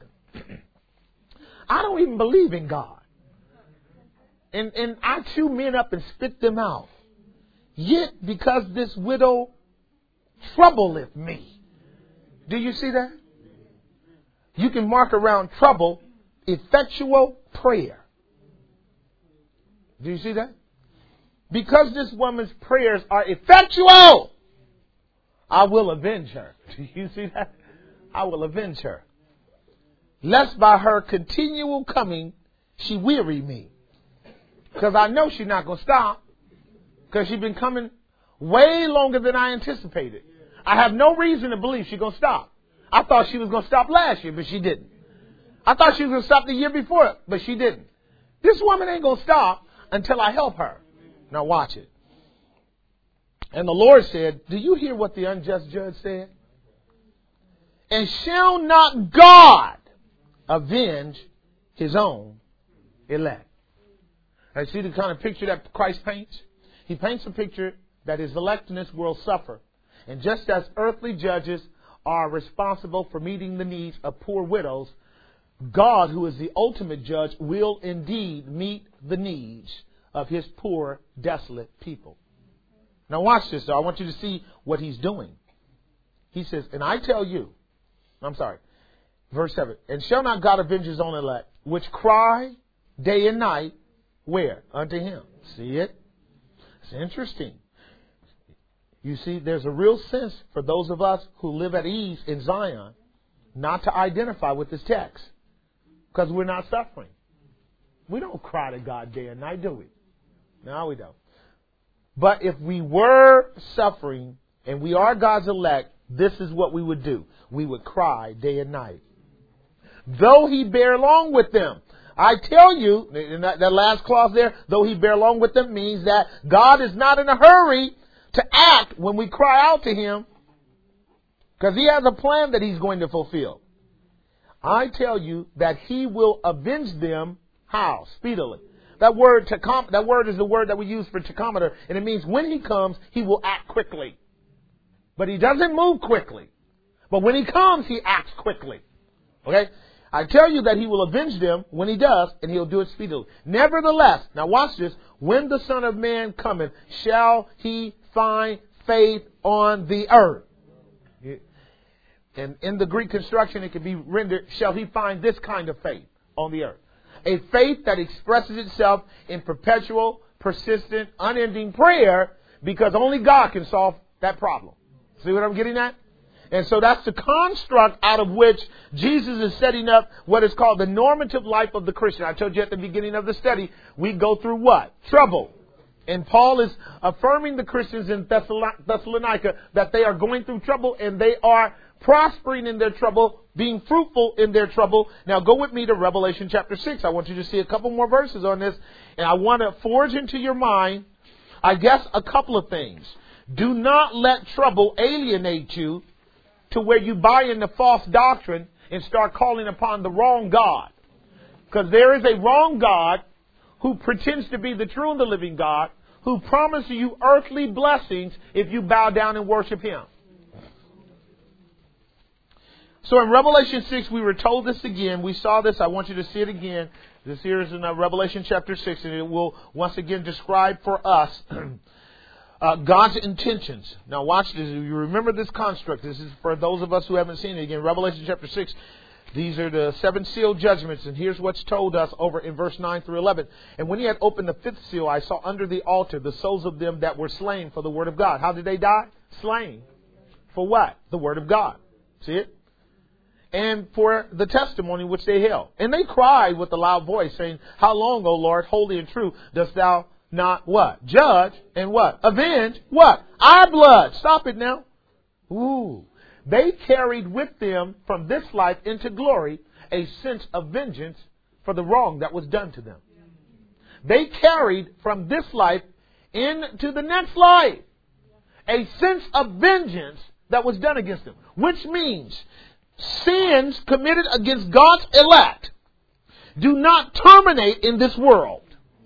I don't even believe in God. And, and I chew men up and spit them out. Yet because this widow troubleth me. Do you see that? You can mark around trouble, effectual prayer. Do you see that? Because this woman's prayers are effectual, I will avenge her. Do you see that? I will avenge her. Lest by her continual coming, she weary me. Because I know she's not going to stop. Because she's been coming way longer than I anticipated. I have no reason to believe she's going to stop. I thought she was going to stop last year, but she didn't. I thought she was going to stop the year before, but she didn't. This woman ain't going to stop until I help her. Now watch it. And the Lord said, do you hear what the unjust judge said? And shall not God avenge his own elect? I see the kind of picture that Christ paints. He paints a picture that his elect in this world suffer. And just as earthly judges are responsible for meeting the needs of poor widows, God, who is the ultimate judge, will indeed meet the needs of his poor, desolate people. Now watch this, though. I want you to see what he's doing. He says, and I tell you, I'm sorry, verse seven, and shall not God avenge his own elect, which cry day and night, where? Unto him. See it? It's interesting. You see, there's a real sense for those of us who live at ease in Zion not to identify with this text because we're not suffering. We don't cry to God day and night, do we? No, we don't. But if we were suffering and we are God's elect, this is what we would do. We would cry day and night. Though he bear long with them. I tell you, in that, that last clause there, though he bear long with them means that God is not in a hurry to act when we cry out to him, because he has a plan that he's going to fulfill. I tell you that he will avenge them. How? Speedily. That word, tachom- that word is the word that we use for tachometer, and it means when he comes, he will act quickly. But he doesn't move quickly. But when he comes, he acts quickly. Okay? I tell you that he will avenge them when he does, and he'll do it speedily. Nevertheless, now watch this, when the Son of Man cometh, shall he find faith on the earth? And in the Greek construction, it can be rendered, shall he find this kind of faith on the earth? A faith that expresses itself in perpetual, persistent, unending prayer, because only God can solve that problem. See what I'm getting at? And so that's the construct out of which Jesus is setting up what is called the normative life of the Christian. I told you at the beginning of the study, we go through what? Trouble. And Paul is affirming the Christians in Thessalonica that they are going through trouble and they are prospering in their trouble, being fruitful in their trouble. Now go with me to Revelation chapter six. I want you to see a couple more verses on this. And I want to forge into your mind, I guess, a couple of things. Do not let trouble alienate you to where you buy into false doctrine and start calling upon the wrong God. Because there is a wrong God who pretends to be the true and the living God, who promises you earthly blessings if you bow down and worship him. So in Revelation six, we were told this again. We saw this. I want you to see it again. This here is in uh, Revelation chapter six, and it will once again describe for us uh, God's intentions. Now watch this. You remember this construct. This is for those of us who haven't seen it. Again, Revelation chapter six. These are the seven seal judgments, and here's what's told us over in verse nine through eleven. And when he had opened the fifth seal, I saw under the altar the souls of them that were slain for the word of God. How did they die? Slain. For what? The word of God. See it? And for the testimony which they held. And they cried with a loud voice, saying, how long, O Lord, holy and true, dost thou not what? Judge and what? Avenge what? Our blood. Stop it now. Ooh. They carried with them from this life into glory a sense of vengeance for the wrong that was done to them. They carried from this life into the next life a sense of vengeance that was done against them. Which means sins committed against God's elect do not terminate in this world.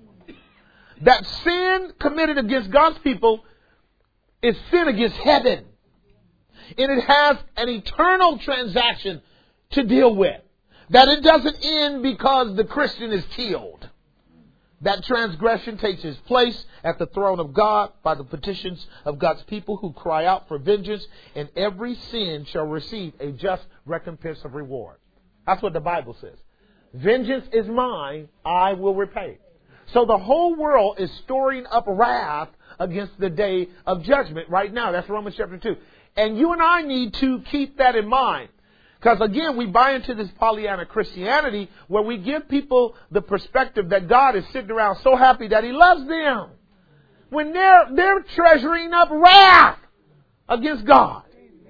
That sin committed against God's people is sin against heaven. And it has an eternal transaction to deal with. That it doesn't end because the Christian is killed. That transgression takes its place at the throne of God by the petitions of God's people who cry out for vengeance, and every sin shall receive a just recompense of reward. That's what the Bible says. Vengeance is mine, I will repay. So the whole world is storing up wrath against the day of judgment right now. That's Romans chapter two. And you and I need to keep that in mind. Because again, we buy into this Pollyanna Christianity where we give people the perspective that God is sitting around so happy that he loves them. When they're, they're treasuring up wrath against God.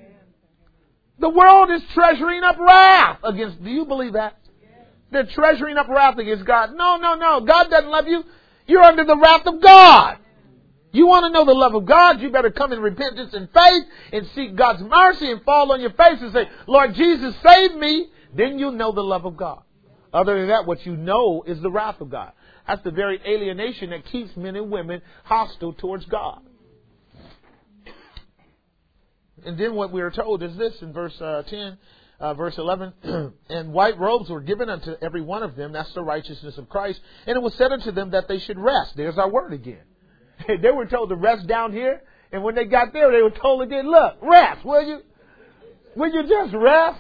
The world is treasuring up wrath against, do you believe that? They're treasuring up wrath against God. No, no, no. God doesn't love you. You're under the wrath of God. You want to know the love of God, you better come in repentance and faith and seek God's mercy and fall on your face and say, Lord Jesus, save me. Then you'll know the love of God. Other than that, what you know is the wrath of God. That's the very alienation that keeps men and women hostile towards God. And then what we are told is this in verse uh, ten, uh, verse eleven. And white robes were given unto every one of them. That's the righteousness of Christ. And it was said unto them that they should rest. There's our word again. They were told to rest down here. And when they got there, they were told again, look, rest, will you? Will you just rest?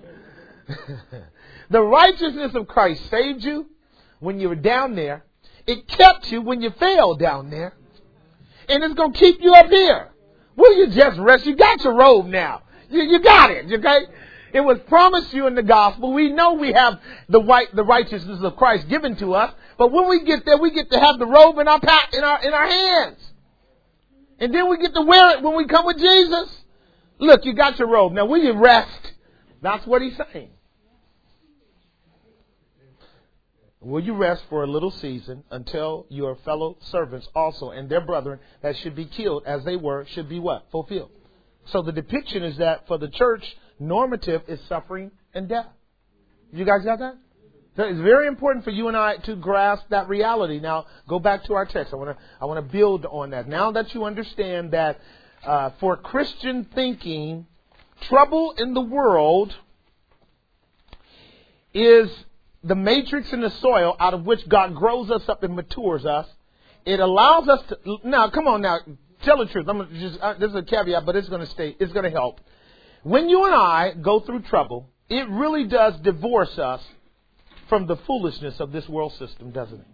The righteousness of Christ saved you when you were down there. It kept you when you fell down there. And it's going to keep you up here. Will you just rest? You got your robe now. You, you got it, okay? It was promised you in the gospel. We know we have the white, the righteousness of Christ given to us. But when we get there, we get to have the robe in our pack, in our in our hands. And then we get to wear it when we come with Jesus. Look, you got your robe. Now, will you rest? That's what he's saying. Will you rest for a little season until your fellow servants also and their brethren that should be killed as they were should be what? Fulfilled. So the depiction is that for the church, normative is suffering and death. You guys got that? So it's very important for you and I to grasp that reality. Now, go back to our text. I want to I want to build on that. Now that you understand that uh, for Christian thinking, trouble in the world is the matrix in the soil out of which God grows us up and matures us. It allows us to... Now, come on now. Tell the truth. I'm gonna just, uh, this is a caveat, but it's going to stay. It's going to help. When you and I go through trouble, it really does divorce us from the foolishness of this world system, doesn't it?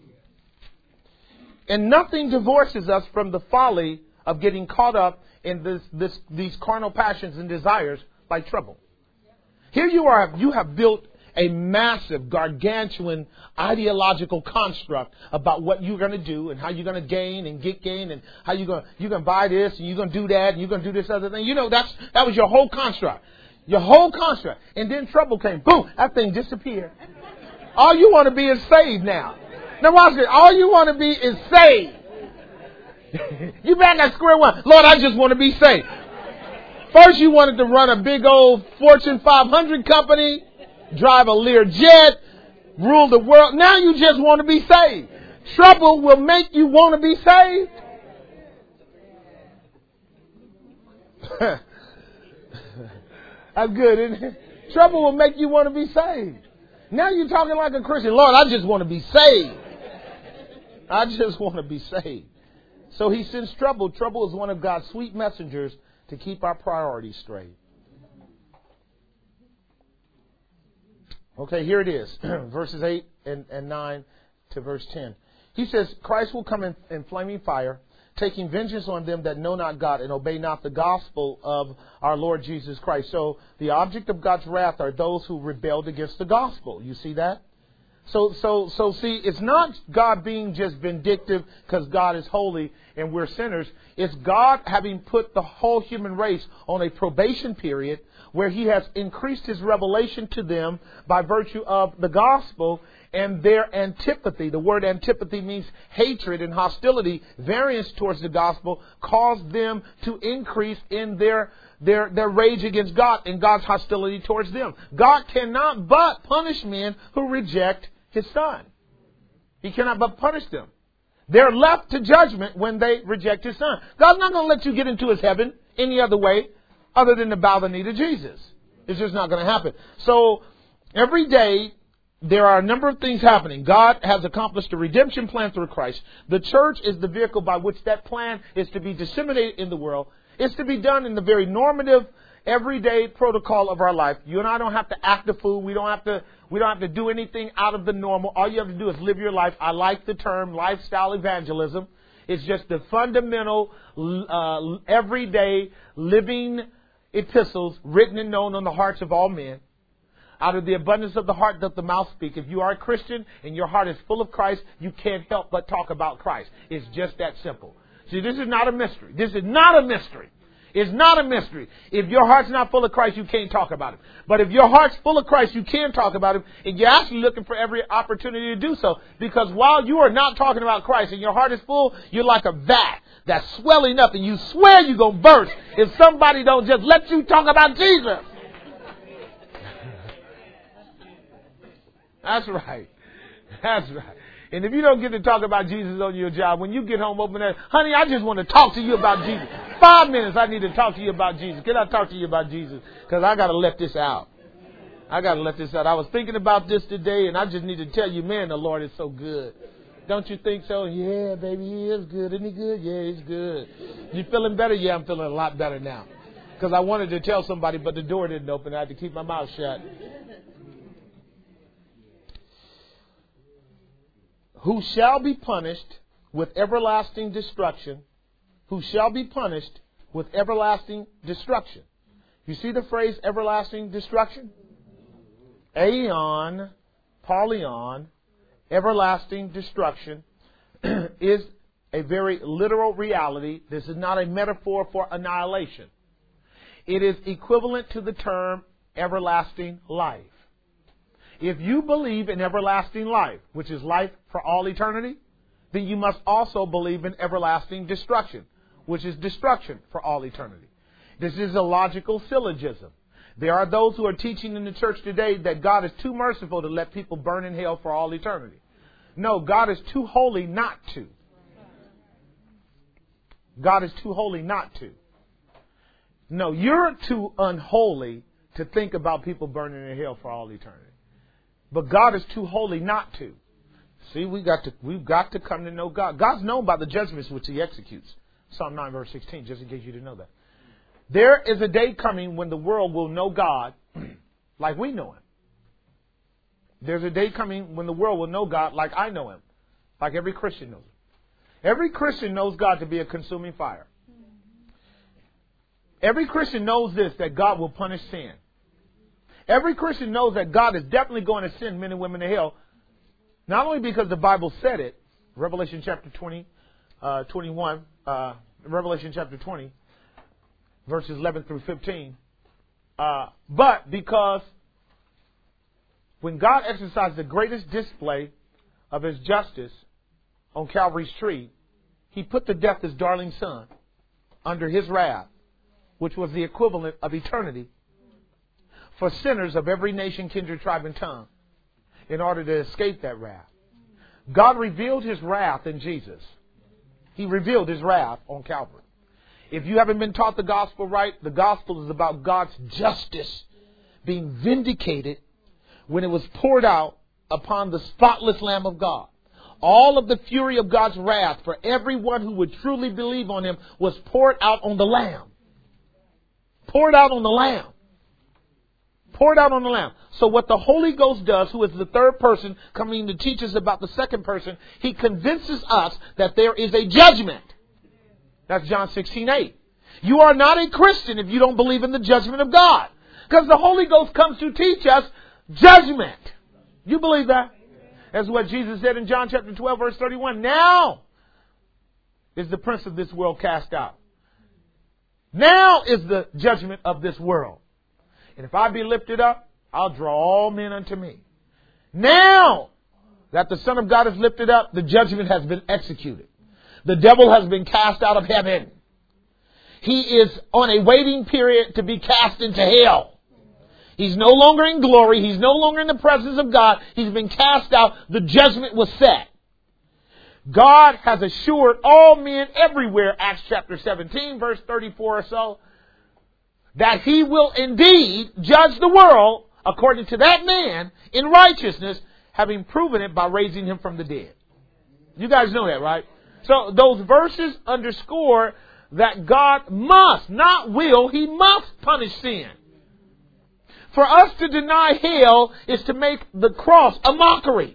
And nothing divorces us from the folly of getting caught up in this, this, these carnal passions and desires like trouble. Here you are. You have built a massive, gargantuan ideological construct about what you're going to do and how you're going to gain and get gain and how you're going to, you're going to buy this and you're going to do that and you're going to do this other thing. You know, that's, that was your whole construct. Your whole construct. And then trouble came. Boom. That thing disappeared. All you want to be is saved now. Now watch this. All you want to be is saved. You back at square one. Lord, I just want to be saved. First you wanted to run a big old Fortune five hundred company, drive a Lear jet, rule the world. Now you just want to be saved. Trouble will make you want to be saved. That's good, isn't it? Trouble will make you want to be saved. Now you're talking like a Christian. Lord, I just want to be saved. I just want to be saved. So he sends trouble. Trouble is one of God's sweet messengers to keep our priorities straight. Okay, here it is. Verses eight and, and nine to verse ten. He says, Christ will come in, in flaming fire, taking vengeance on them that know not God and obey not the gospel of our Lord Jesus Christ. So the object of God's wrath are those who rebelled against the gospel. You see that? So, so, so see, it's not God being just vindictive because God is holy and we're sinners. It's God having put the whole human race on a probation period where he has increased his revelation to them by virtue of the gospel, and their antipathy. The word antipathy means hatred and hostility, variance towards the gospel, caused them to increase in their Their, their rage against God and God's hostility towards them. God cannot but punish men who reject his son. He cannot but punish them. They're left to judgment when they reject his son. God's not going to let you get into his heaven any other way other than to bow the knee to Jesus. It's just not going to happen. So every day there are a number of things happening. God has accomplished a redemption plan through Christ. The church is the vehicle by which that plan is to be disseminated in the world. It's to be done in the very normative, everyday protocol of our life. You and I don't have to act a fool. We don't have to. We don't have to do anything out of the normal. All you have to do is live your life. I like the term lifestyle evangelism. It's just the fundamental, uh, everyday living epistles written and known on the hearts of all men. Out of the abundance of the heart doth the mouth speak. If you are a Christian and your heart is full of Christ, you can't help but talk about Christ. It's just that simple. See, this is not a mystery. This is not a mystery. It's not a mystery. If your heart's not full of Christ, you can't talk about Him. But if your heart's full of Christ, you can talk about Him. And you're actually looking for every opportunity to do so. Because while you are not talking about Christ and your heart is full, you're like a vat that's swelling up and you swear you're going to burst if somebody don't just let you talk about Jesus. That's right. That's right. And if you don't get to talk about Jesus on your job, when you get home, open that, honey, I just want to talk to you about Jesus. Five minutes, I need to talk to you about Jesus. Can I talk to you about Jesus? Because I got to let this out. I got to let this out. I was thinking about this today, and I just need to tell you, man, the Lord is so good. Don't you think so? Yeah, baby, He is good. Isn't He good? Yeah, He's good. You feeling better? Yeah, I'm feeling a lot better now. Because I wanted to tell somebody, but the door didn't open. I had to keep my mouth shut. Who shall be punished with everlasting destruction, who shall be punished with everlasting destruction. You see the phrase everlasting destruction? Aeon, Paulion, everlasting destruction is a very literal reality. This is not a metaphor for annihilation. It is equivalent to the term everlasting life. If you believe in everlasting life, which is life for all eternity, then you must also believe in everlasting destruction, which is destruction for all eternity. This is a logical syllogism. There are those who are teaching in the church today that God is too merciful to let people burn in hell for all eternity. No, God is too holy not to. God is too holy not to. No, you're too unholy to think about people burning in hell for all eternity. But God is too holy not to. See, we got to, we've got to come to know God. God's known by the judgments which He executes. Psalm nine, verse sixteen, just in case you didn't know that. There is a day coming when the world will know God like we know Him. There's a day coming when the world will know God like I know Him, like every Christian knows Him. Every Christian knows God to be a consuming fire. Every Christian knows this, that God will punish sin. Every Christian knows that God is definitely going to send men and women to hell, not only because the Bible said it, Revelation chapter twenty, uh, twenty-one, uh, Revelation chapter twenty, verses eleven through fifteen, uh, but because when God exercised the greatest display of His justice on Calvary's tree, He put to death His darling Son under His wrath, which was the equivalent of eternity, for sinners of every nation, kindred, tribe, and tongue, in order to escape that wrath. God revealed His wrath in Jesus. He revealed His wrath on Calvary. If you haven't been taught the gospel right, the gospel is about God's justice being vindicated when it was poured out upon the spotless Lamb of God. All of the fury of God's wrath for everyone who would truly believe on Him was poured out on the Lamb. Poured out on the Lamb. Poured out on the Lamb. So what the Holy Ghost does, who is the third person coming to teach us about the second person, He convinces us that there is a judgment. That's John sixteen eight. You are not a Christian if you don't believe in the judgment of God. Because the Holy Ghost comes to teach us judgment. You believe that? That's what Jesus said in John chapter twelve, verse thirty-one. Now is the prince of this world cast out. Now is the judgment of this world. And if I be lifted up, I'll draw all men unto me. Now that the Son of God is lifted up, the judgment has been executed. The devil has been cast out of heaven. He is on a waiting period to be cast into hell. He's no longer in glory. He's no longer in the presence of God. He's been cast out. The judgment was set. God has assured all men everywhere, Acts chapter seventeen, verse thirty-four or so, that He will indeed judge the world according to that man in righteousness, having proven it by raising Him from the dead. You guys know that, right? So those verses underscore that God must, not will, He must punish sin. For us to deny hell is to make the cross a mockery.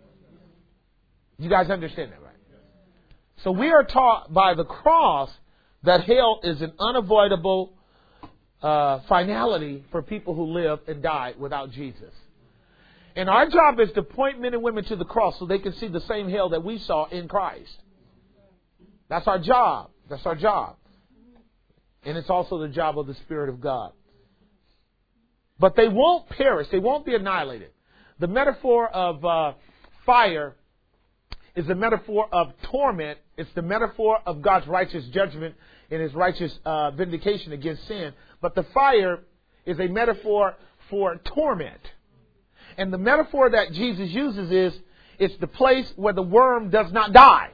You guys understand that, right? So we are taught by the cross that hell is an unavoidable uh, finality for people who live and die without Jesus. And our job is to point men and women to the cross so they can see the same hell that we saw in Christ. That's our job. That's our job. And it's also the job of the Spirit of God. But they won't perish. They won't be annihilated. The metaphor of uh, fire is the metaphor of torment. It's the metaphor of God's righteous judgment and His righteous uh, vindication against sin. But the fire is a metaphor for torment. And the metaphor that Jesus uses is, it's the place where the worm does not die.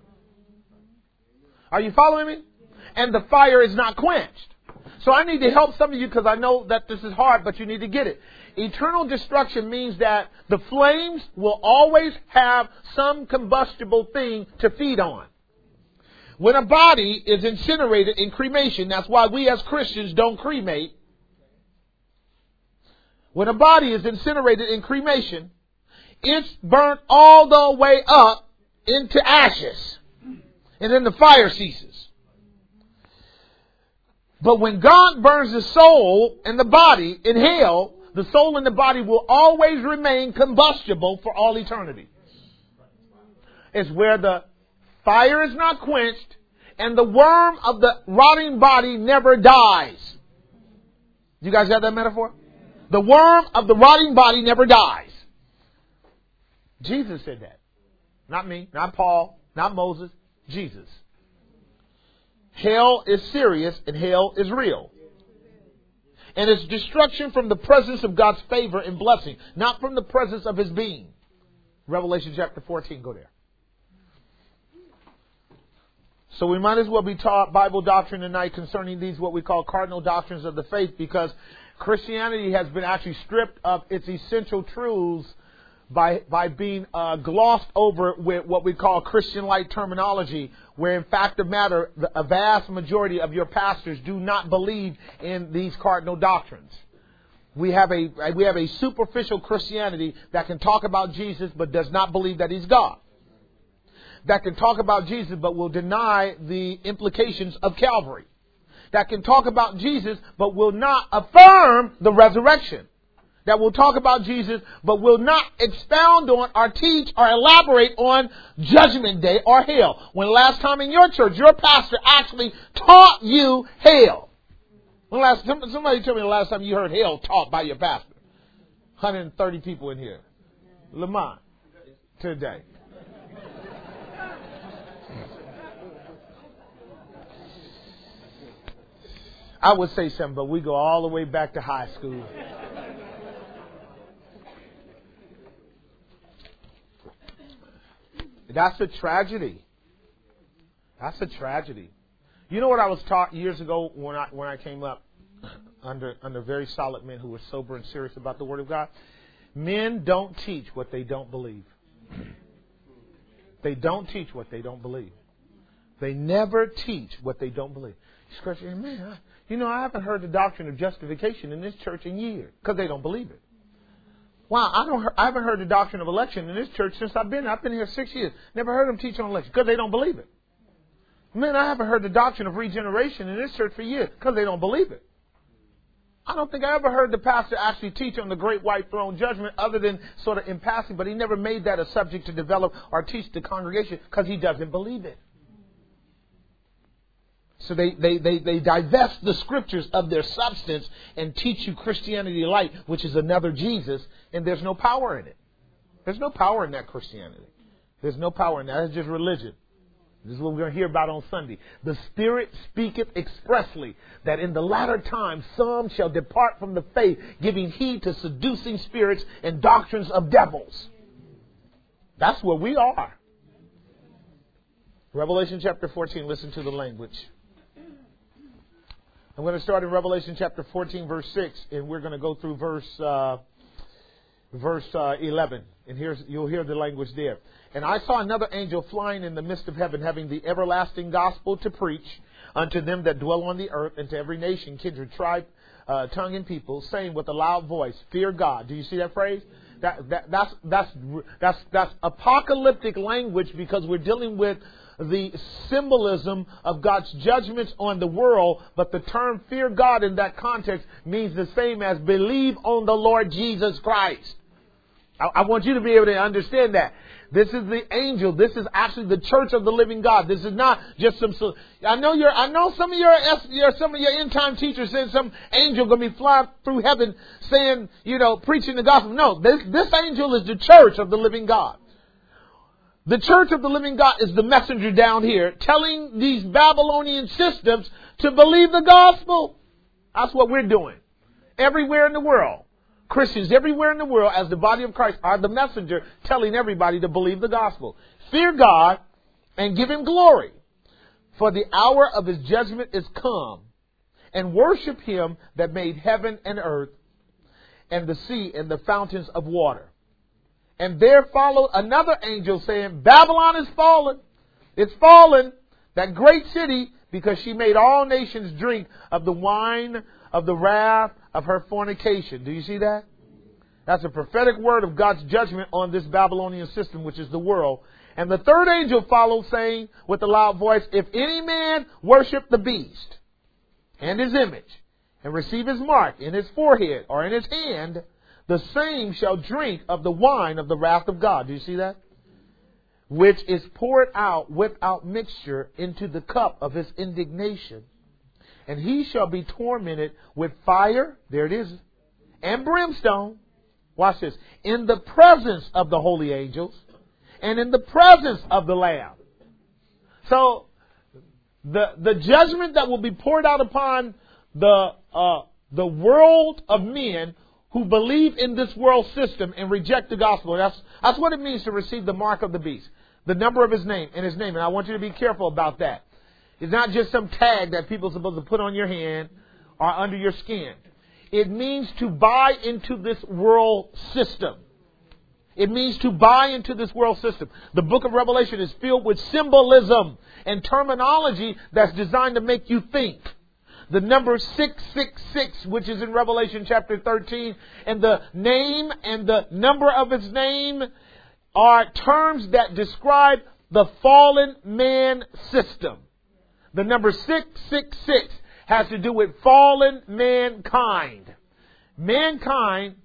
Are you following me? And the fire is not quenched. So I need to help some of you because I know that this is hard, but you need to get it. Eternal destruction means that the flames will always have some combustible thing to feed on. When a body is incinerated in cremation, that's why we as Christians don't cremate. When a body is incinerated in cremation, it's burnt all the way up into ashes. And then the fire ceases. But when God burns the soul and the body in hell, the soul and the body will always remain combustible for all eternity. It's where the fire is not quenched and the worm of the rotting body never dies. You guys got that metaphor? The worm of the rotting body never dies. Jesus said that. Not me, not Paul, not Moses, Jesus. Hell is serious and hell is real. And it's destruction from the presence of God's favor and blessing, not from the presence of His being. Revelation chapter fourteen, go there. So we might as well be taught Bible doctrine tonight concerning these, what we call cardinal doctrines of the faith, because Christianity has been actually stripped of its essential truths by by being uh, glossed over with what we call Christian-like terminology, where in fact of matter, the, a vast majority of your pastors do not believe in these cardinal doctrines. We have a we have a superficial Christianity that can talk about Jesus but does not believe that He's God. That can talk about Jesus but will deny the implications of Calvary. That can talk about Jesus but will not affirm the resurrection. That will talk about Jesus but will not expound on or teach or elaborate on Judgment Day or hell. When last time in your church, your pastor actually taught you hell? When last, somebody tell me the last time you heard hell taught by your pastor. one hundred thirty people in here. Lamont, today. I would say something, but we go all the way back to high school. That's a tragedy. That's a tragedy. You know what I was taught years ago when I when I came up under under very solid men who were sober and serious about the Word of God? Men don't teach what they don't believe. They don't teach what they don't believe. They never teach what they don't believe. You're man, I, you know, I haven't heard the doctrine of justification in this church in years because they don't believe it. Wow, I don't. I haven't heard the doctrine of election in this church since I've been. I've been here six years. Never heard them teach on election because they don't believe it. Man, I haven't heard the doctrine of regeneration in this church for years because they don't believe it. I don't think I ever heard the pastor actually teach on the great white throne judgment other than sort of in passing, but he never made that a subject to develop or teach the congregation because he doesn't believe it. So they, they, they, they divest the scriptures of their substance and teach you Christianity light, which is another Jesus, and there's no power in it. There's no power in that Christianity. There's no power in that. It's just religion. This is what we're going to hear about on Sunday. The Spirit speaketh expressly that in the latter times some shall depart from the faith, giving heed to seducing spirits and doctrines of devils. That's where we are. Revelation chapter fourteen, listen to the language. I'm going to start in Revelation chapter fourteen, verse six, and we're going to go through verse uh, verse uh, eleven. And here's you'll hear the language there. And I saw another angel flying in the midst of heaven, having the everlasting gospel to preach unto them that dwell on the earth, and to every nation, kindred, tribe, uh, tongue, and people, saying with a loud voice, "Fear God." Do you see that phrase? That, that that's that's that's that's apocalyptic language, because we're dealing with the symbolism of God's judgments on the world, but the term fear God in that context means the same as believe on the Lord Jesus Christ. I, I want you to be able to understand that. This is the angel. This is actually the church of the living God. This is not just some. I know you're. I know some of your, your some of your end time teachers saying some angel going to be flying through heaven, saying, you know, preaching the gospel. No, this, this angel is the church of the living God. The church of the living God is the messenger down here, telling these Babylonian systems to believe the gospel. That's what we're doing everywhere in the world. Christians everywhere in the world, as the body of Christ, are the messenger telling everybody to believe the gospel. Fear God and give Him glory, for the hour of His judgment is come, and worship Him that made heaven and earth and the sea and the fountains of water. And there followed another angel saying, Babylon is fallen. It's fallen, that great city, because she made all nations drink of the wine of the wrath of her fornication. Do you see that? That's a prophetic word of God's judgment on this Babylonian system, which is the world. And the third angel followed, saying with a loud voice, if any man worship the beast and his image, and receive his mark in his forehead or in his hand, the same shall drink of the wine of the wrath of God. Do you see that? Which is poured out without mixture into the cup of his indignation. And he shall be tormented with fire, there it is, and brimstone. Watch this. In the presence of the holy angels and in the presence of the Lamb. So the the judgment that will be poured out upon the uh, the world of men who believe in this world system and reject the gospel. That's that's what it means to receive the mark of the beast, the number of his name and his name. And I want you to be careful about that. It's not just some tag that people are supposed to put on your hand or under your skin. It means to buy into this world system. It means to buy into this world system. The book of Revelation is filled with symbolism and terminology that's designed to make you think. The number six six six, which is in Revelation chapter thirteen, and the name and the number of its name are terms that describe the fallen man system. The number six six six has to do with fallen mankind. Mankind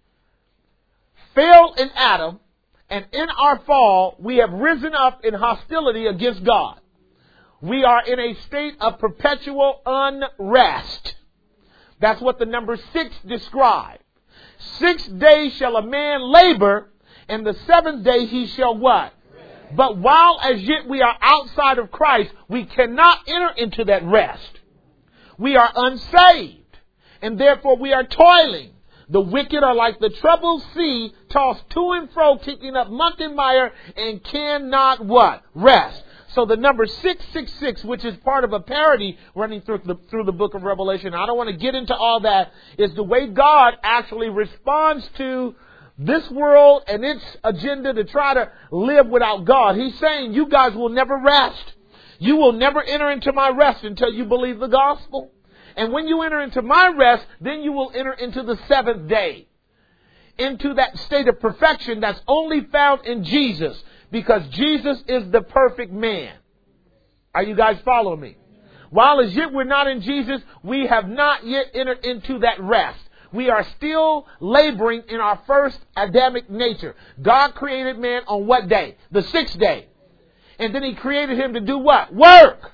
fell in Adam, and in our fall, we have risen up in hostility against God. We are in a state of perpetual unrest. That's what the number six describes. Six days shall a man labor, and the seventh day he shall what? But while as yet we are outside of Christ, we cannot enter into that rest. We are unsaved, and therefore we are toiling. The wicked are like the troubled sea, tossed to and fro, kicking up muck and mire, and cannot what? Rest. So the number six six six, which is part of a parody running through the, through the book of Revelation, I don't want to get into all that, is the way God actually responds to this world and its agenda to try to live without God. He's saying, you guys will never rest. You will never enter into my rest until you believe the gospel. And when you enter into my rest, then you will enter into the seventh day. Into that state of perfection that's only found in Jesus. Because Jesus is the perfect man. Are you guys following me? While as yet we're not in Jesus, we have not yet entered into that rest. We are still laboring in our first Adamic nature. God created man on what day? The sixth day. And then He created him to do what? Work.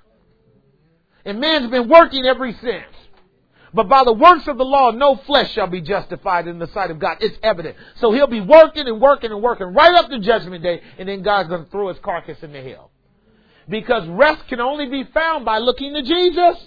And man's been working ever since. But by the works of the law, no flesh shall be justified in the sight of God. It's evident. So he'll be working and working and working right up to Judgment Day. And then God's going to throw his carcass in the hell. Because rest can only be found by looking to Jesus.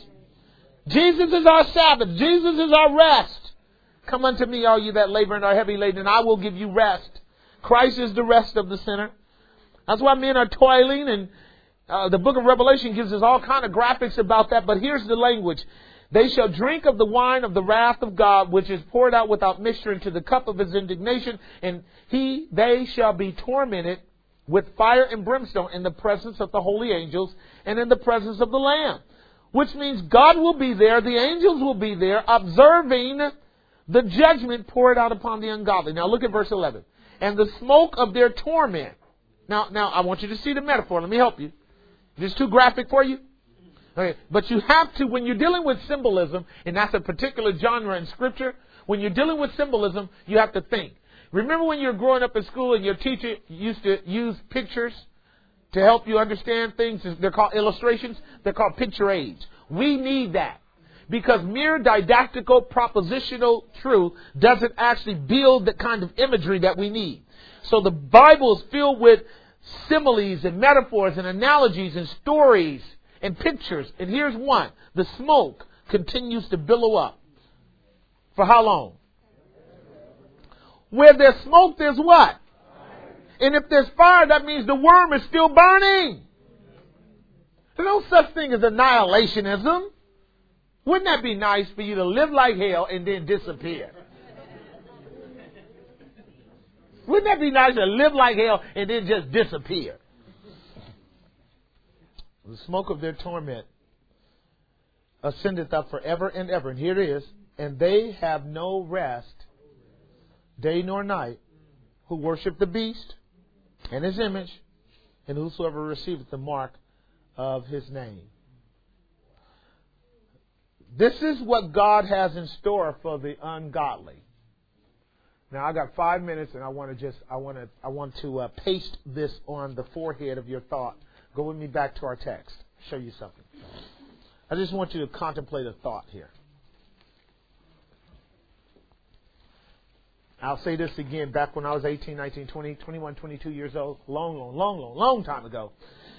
Jesus is our Sabbath. Jesus is our rest. Come unto me, all you that labor and are heavy laden, and I will give you rest. Christ is the rest of the sinner. That's why men are toiling. And uh, the book of Revelation gives us all kind of graphics about that. But here's the language. They shall drink of the wine of the wrath of God, which is poured out without mixture into the cup of his indignation. And he, they shall be tormented with fire and brimstone in the presence of the holy angels and in the presence of the Lamb. Which means God will be there, the angels will be there, observing the judgment poured out upon the ungodly. Now look at verse eleven. And the smoke of their torment. Now, now I want you to see the metaphor. Let me help you. Is this too graphic for you? Okay. But you have to, when you're dealing with symbolism, and that's a particular genre in Scripture, when you're dealing with symbolism, you have to think. Remember when you were growing up in school and your teacher used to use pictures to help you understand things? They're called illustrations. They're called picture aids. We need that. Because mere didactical, propositional truth doesn't actually build the kind of imagery that we need. So the Bible is filled with similes and metaphors and analogies and stories and pictures. And here's one. The smoke continues to billow up. For how long? Where there's smoke, there's what? And if there's fire, that means the worm is still burning. There's no such thing as annihilationism. Wouldn't that be nice for you to live like hell and then disappear? Wouldn't that be nice to live like hell and then just disappear? The smoke of their torment ascendeth up forever and ever. And here it is. And they have no rest, day nor night, who worship the beast and his image, and whosoever receiveth the mark of his name. This is what God has in store for the ungodly. Now I got five minutes, and I want to just I want to I want to uh, paste this on the forehead of your thought. Go with me back to our text. Show you something. I just want you to contemplate a thought here. I'll say this again. Back when I was eighteen, nineteen, twenty, twenty-one, twenty-two years old, long, long, long, long, long time ago.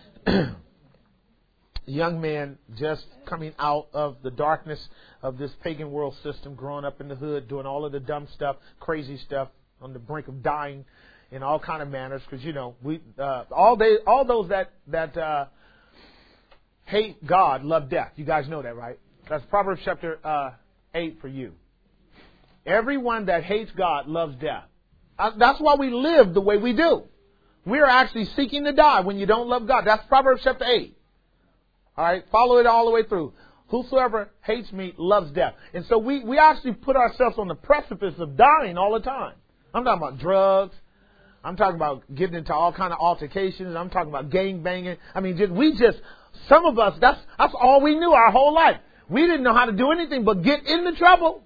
Young man just coming out of the darkness of this pagan world system, growing up in the hood, doing all of the dumb stuff, crazy stuff, on the brink of dying in all kind of manners. Because you know, we uh, all they all those that that uh, hate God love death. You guys know that, right? That's Proverbs chapter uh, eight for you. Everyone that hates God loves death. Uh, that's why we live the way we do. We're actually seeking to die when you don't love God. That's Proverbs chapter eight. All right, follow it all the way through. Whosoever hates me loves death. And so we, we actually put ourselves on the precipice of dying all the time. I'm talking about drugs. I'm talking about getting into all kind of altercations. I'm talking about gang banging. I mean, just, we just, some of us, that's, that's all we knew our whole life. We didn't know how to do anything but get into trouble.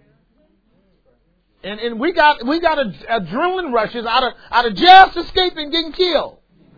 And, and we got, we got a, adrenaline rushes out of, out of just escaping getting killed.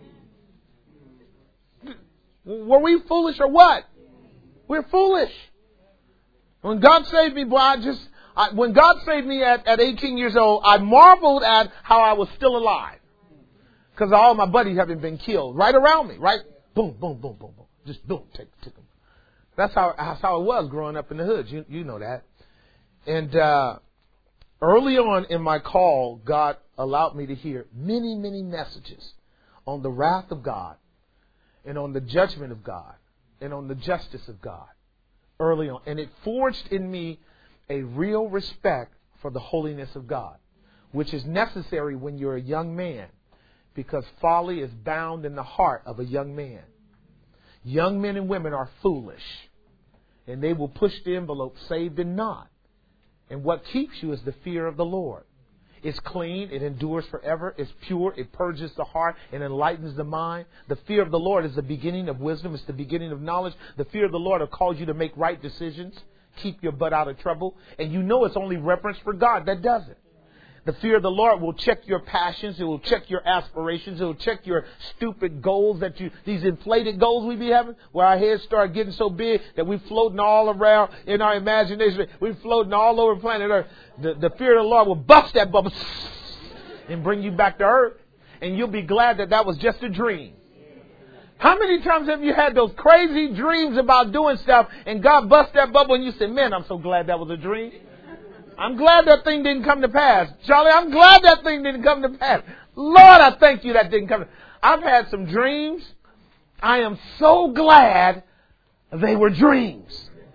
Were we foolish or what? We're foolish. When God saved me, boy, I just, I, when God saved me at, at eighteen years old, I marveled at how I was still alive. Because all my buddies haven't been killed right around me, right? Boom, boom, boom, boom, boom. Just boom, take, take them. That's how, that's how it was growing up in the hood. You, you know that. And, uh, early on in my call, God allowed me to hear many, many messages on the wrath of God, and on the judgment of God, and on the justice of God early on. And it forged in me a real respect for the holiness of God, which is necessary when you're a young man, because folly is bound in the heart of a young man. Young men and women are foolish, and they will push the envelope saved and not. And what keeps you is the fear of the Lord. It's clean. It endures forever. It's pure. It purges the heart and enlightens the mind. The fear of the Lord is the beginning of wisdom. It's the beginning of knowledge. The fear of the Lord will cause you to make right decisions. Keep your butt out of trouble. And you know it's only reverence for God that does it. The fear of the Lord will check your passions. It will check your aspirations. It will check your stupid goals that you, these inflated goals we be having, where our heads start getting so big that we're floating all around in our imagination. We're floating all over planet Earth. The, the fear of the Lord will bust that bubble and bring you back to earth. And you'll be glad that that was just a dream. How many times have you had those crazy dreams about doing stuff and God bust that bubble and you say, man, I'm so glad that was a dream. I'm glad that thing didn't come to pass. Charlie, I'm glad that thing didn't come to pass. Lord, I thank you that didn't come to pass. I've had some dreams. I am so glad they were dreams.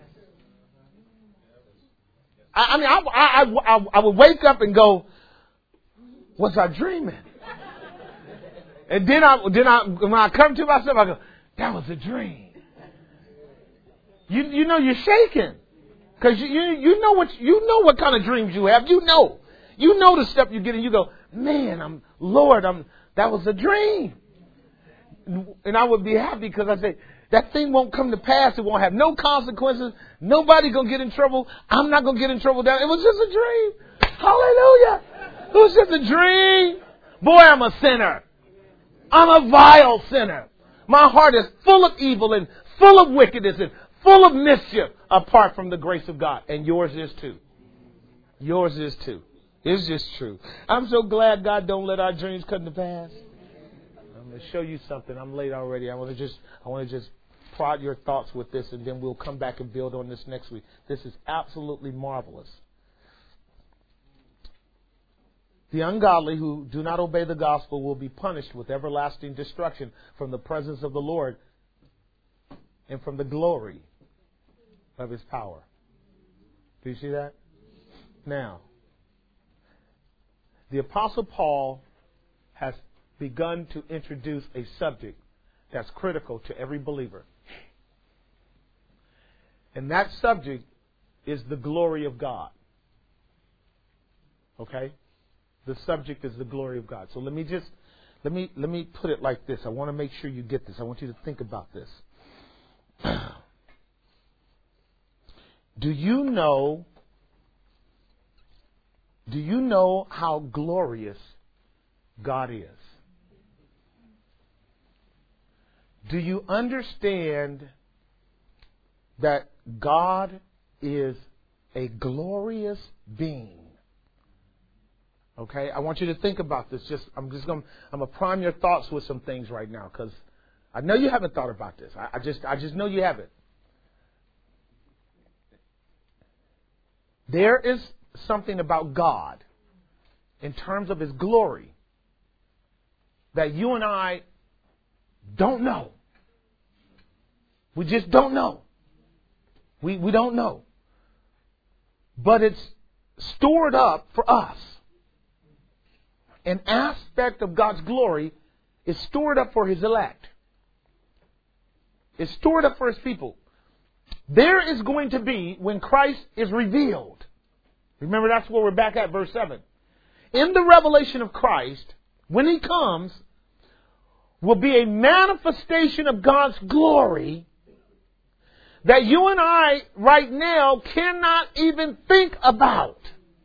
I, I mean, I, I, I, I would wake up and go, was I dreaming? And then I, then I, when I come to myself, I go, that was a dream. You, you know, you're shaking. Because you, you you know what you know what kind of dreams you have. You know. You know the stuff you get and you go, man, I'm Lord, I'm that was a dream. And I would be happy because I say, that thing won't come to pass. It won't have no consequences. Nobody gonna get in trouble. I'm not gonna get in trouble. Down. It was just a dream. Hallelujah. was just a dream. Boy, I'm a sinner. I'm a vile sinner. My heart is full of evil and full of wickedness and full of mischief apart from the grace of God. And yours is too. Yours is too. It's just true. I'm so glad God don't let our dreams come to pass. I'm going to show you something. I'm late already. I want to just, I want to just prod your thoughts with this, and then we'll come back and build on this next week. This is absolutely marvelous. The ungodly who do not obey the gospel will be punished with everlasting destruction from the presence of the Lord and from the glory of His power. Do you see that? Now, the Apostle Paul has begun to introduce a subject that's critical to every believer. And that subject is the glory of God. Okay? The subject is the glory of God. So let me just, let me, let me put it like this. I want to make sure you get this. I want you to think about this. Do you know, do you know how glorious God is? Do you understand that God is a glorious being? Okay, I want you to think about this. Just, I'm just going. I'm gonna prime your thoughts with some things right now, because I know you haven't thought about this. I, I just, I just know you haven't. There is something about God, in terms of His glory, that you and I don't know. We just don't know. We we don't know. But it's stored up for us. An aspect of God's glory is stored up for His elect. It's stored up for His people. There is going to be, when Christ is revealed, remember that's where we're back at, verse seven. In the revelation of Christ, when He comes, will be a manifestation of God's glory that you and I right now cannot even think about.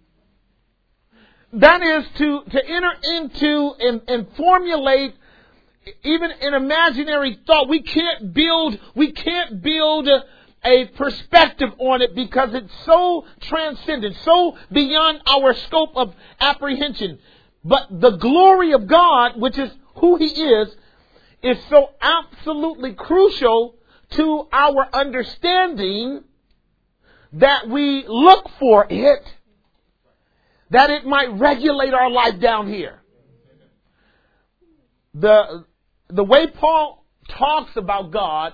That is to, to enter into and, and formulate even an imaginary thought. We can't build, we can't build a, a perspective on it, because it's so transcendent, so beyond our scope of apprehension. But the glory of God, which is who He is, is so absolutely crucial to our understanding that we look for it, that it might regulate our life down here. The, the way Paul talks about God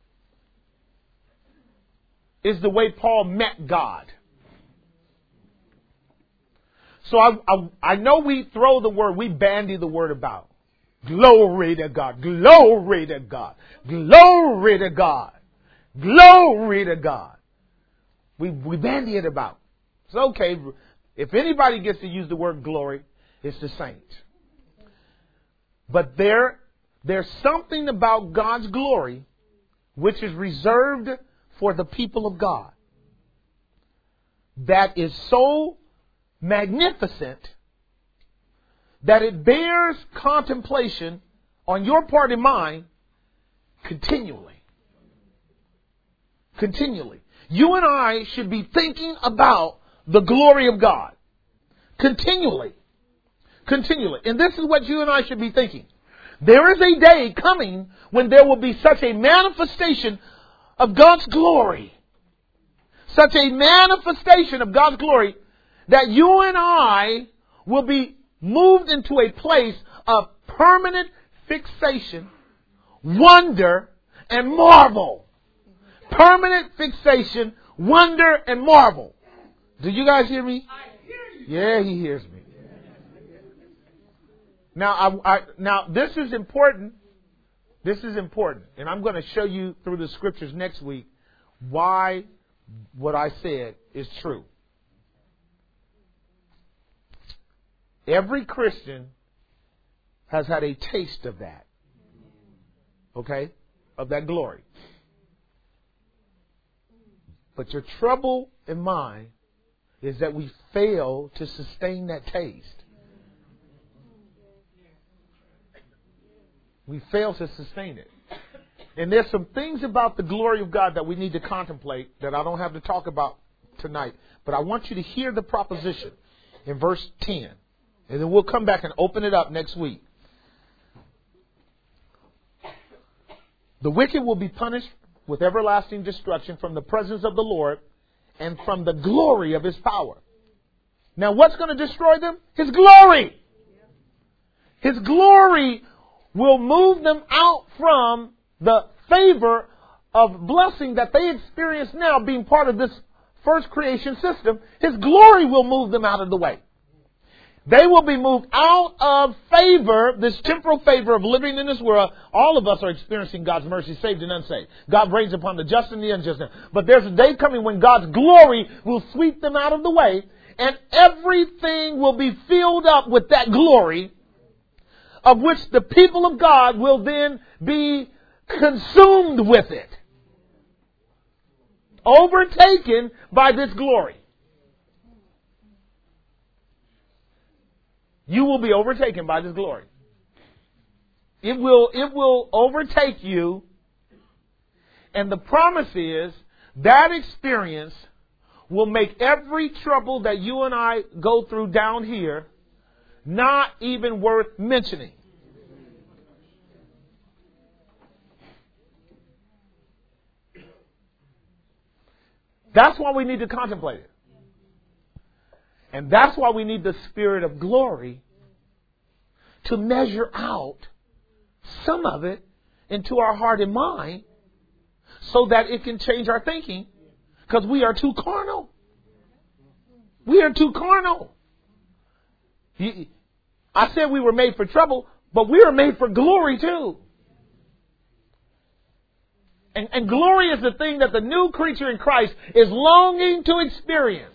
is the way Paul met God. So I, I, I know we throw the word, we bandy the word about. Glory to God, glory to God, glory to God, glory to God. We, we bandy it about. It's okay. If anybody gets to use the word glory, it's the saints. But there, there's something about God's glory which is reserved for the people of God that is so magnificent that it bears contemplation on your part and mine continually. Continually. You and I should be thinking about the glory of God. Continually. Continually. And this is what you and I should be thinking. There is a day coming when there will be such a manifestation of God's glory. Such a manifestation of God's glory that you and I will be moved into a place of permanent fixation, wonder, and marvel. Permanent fixation, wonder, and marvel. Do you guys hear me? I hear you. Yeah, he hears me. Now, I, I, now this is important. This is important. And I'm going to show you through the scriptures next week why what I said is true. Every Christian has had a taste of that. Okay? Of that glory. But your trouble in mine is that we fail to sustain that taste. We fail to sustain it. And there's some things about the glory of God that we need to contemplate that I don't have to talk about tonight. But I want you to hear the proposition in verse ten. And then we'll come back and open it up next week. The wicked will be punished with everlasting destruction from the presence of the Lord and from the glory of His power. Now, what's going to destroy them? His glory. His glory will move them out from the favor of blessing that they experience now being part of this first creation system. His glory will move them out of the way. They will be moved out of favor, this temporal favor of living in this world. All of us are experiencing God's mercy, saved and unsaved. God reigns upon the just and the unjust. But there's a day coming when God's glory will sweep them out of the way, and everything will be filled up with that glory, of which the people of God will then be consumed with it. Overtaken by this glory. You will be overtaken by this glory. It will, it will overtake you. And the promise is that experience will make every trouble that you and I go through down here not even worth mentioning. That's why we need to contemplate it. And that's why we need the Spirit of glory to measure out some of it into our heart and mind so that it can change our thinking, because we are too carnal. We are too carnal. I said we were made for trouble, but we are made for glory too. And, and glory is the thing that the new creature in Christ is longing to experience.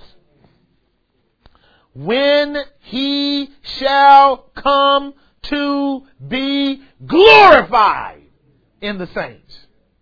When He shall come to be glorified in the saints.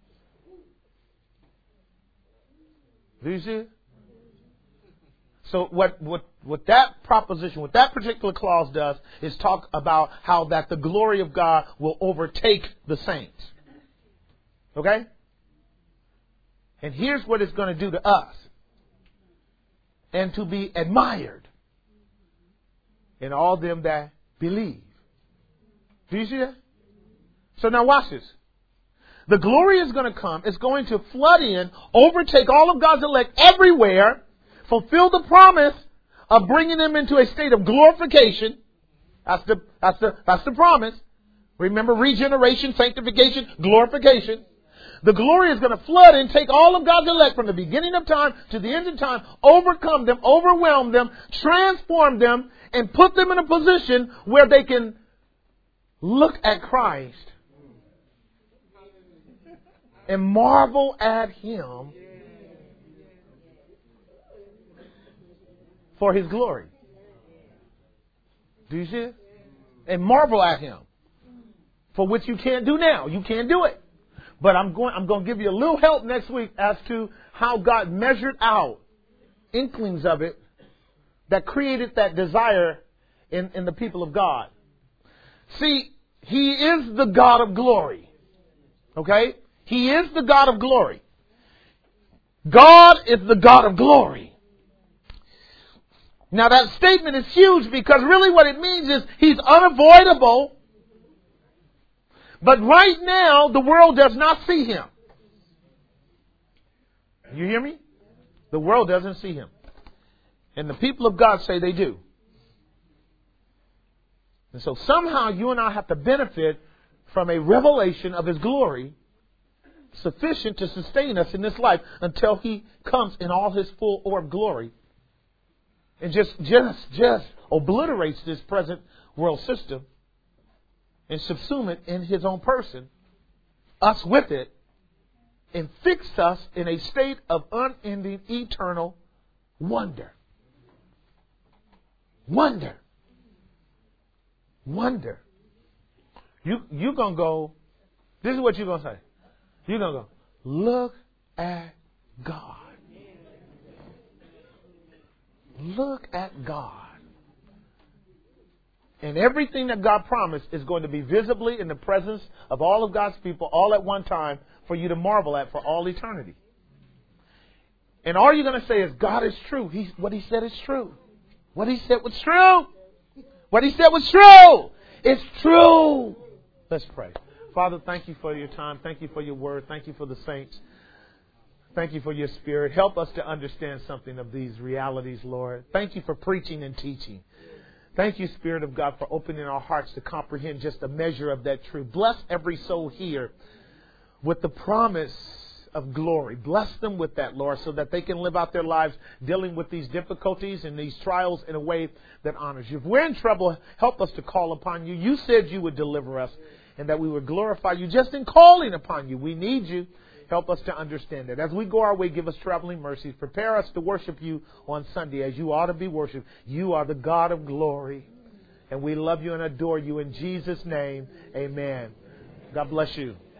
Do you see it? So what, what, what that proposition, what that particular clause does is talk about how that the glory of God will overtake the saints. Okay? And here's what it's going to do to us. And to be admired in all them that believe. Do you see that? So now watch this. The glory is going to come. It's going to flood in, overtake all of God's elect everywhere, fulfill the promise of bringing them into a state of glorification. That's the, that's the, that's the promise. Remember, regeneration, sanctification, glorification. The glory is going to flood and take all of God's elect from the beginning of time to the end of time, overcome them, overwhelm them, transform them, and put them in a position where they can look at Christ and marvel at Him for His glory. Do you see it? And marvel at Him for which you can't do now. You can't do it. But I'm going, I'm going to give you a little help next week as to how God measured out inklings of it that created that desire in, in the people of God. See, He is the God of glory. Okay? He is the God of glory. God is the God of glory. Now that statement is huge because really what it means is He's unavoidable. But right now, the world does not see Him. You hear me? The world doesn't see Him. And the people of God say they do. And so somehow you and I have to benefit from a revelation of His glory sufficient to sustain us in this life until He comes in all His full orb glory and just, just, just obliterates this present world system and subsume it in His own person, us with it, and fix us in a state of unending, eternal wonder. Wonder. Wonder. You, you're going to go, this is what you're going to say. You're going to go, look at God. Look at God. And everything that God promised is going to be visibly in the presence of all of God's people all at one time for you to marvel at for all eternity. And all you're going to say is, God is true. He, what He said is true. What He said was true. What He said was true. It's true. Let's pray. Father, thank you for your time. Thank you for your word. Thank you for the saints. Thank you for your Spirit. Help us to understand something of these realities, Lord. Thank you for preaching and teaching. Thank you, Spirit of God, for opening our hearts to comprehend just a measure of that truth. Bless every soul here with the promise of glory. Bless them with that, Lord, so that they can live out their lives dealing with these difficulties and these trials in a way that honors you. If we're in trouble, help us to call upon you. You said you would deliver us and that we would glorify you just in calling upon you. We need you. Help us to understand it. As we go our way, give us traveling mercies. Prepare us to worship you on Sunday as you ought to be worshipped. You are the God of glory. And we love you and adore you in Jesus' name. Amen. God bless you.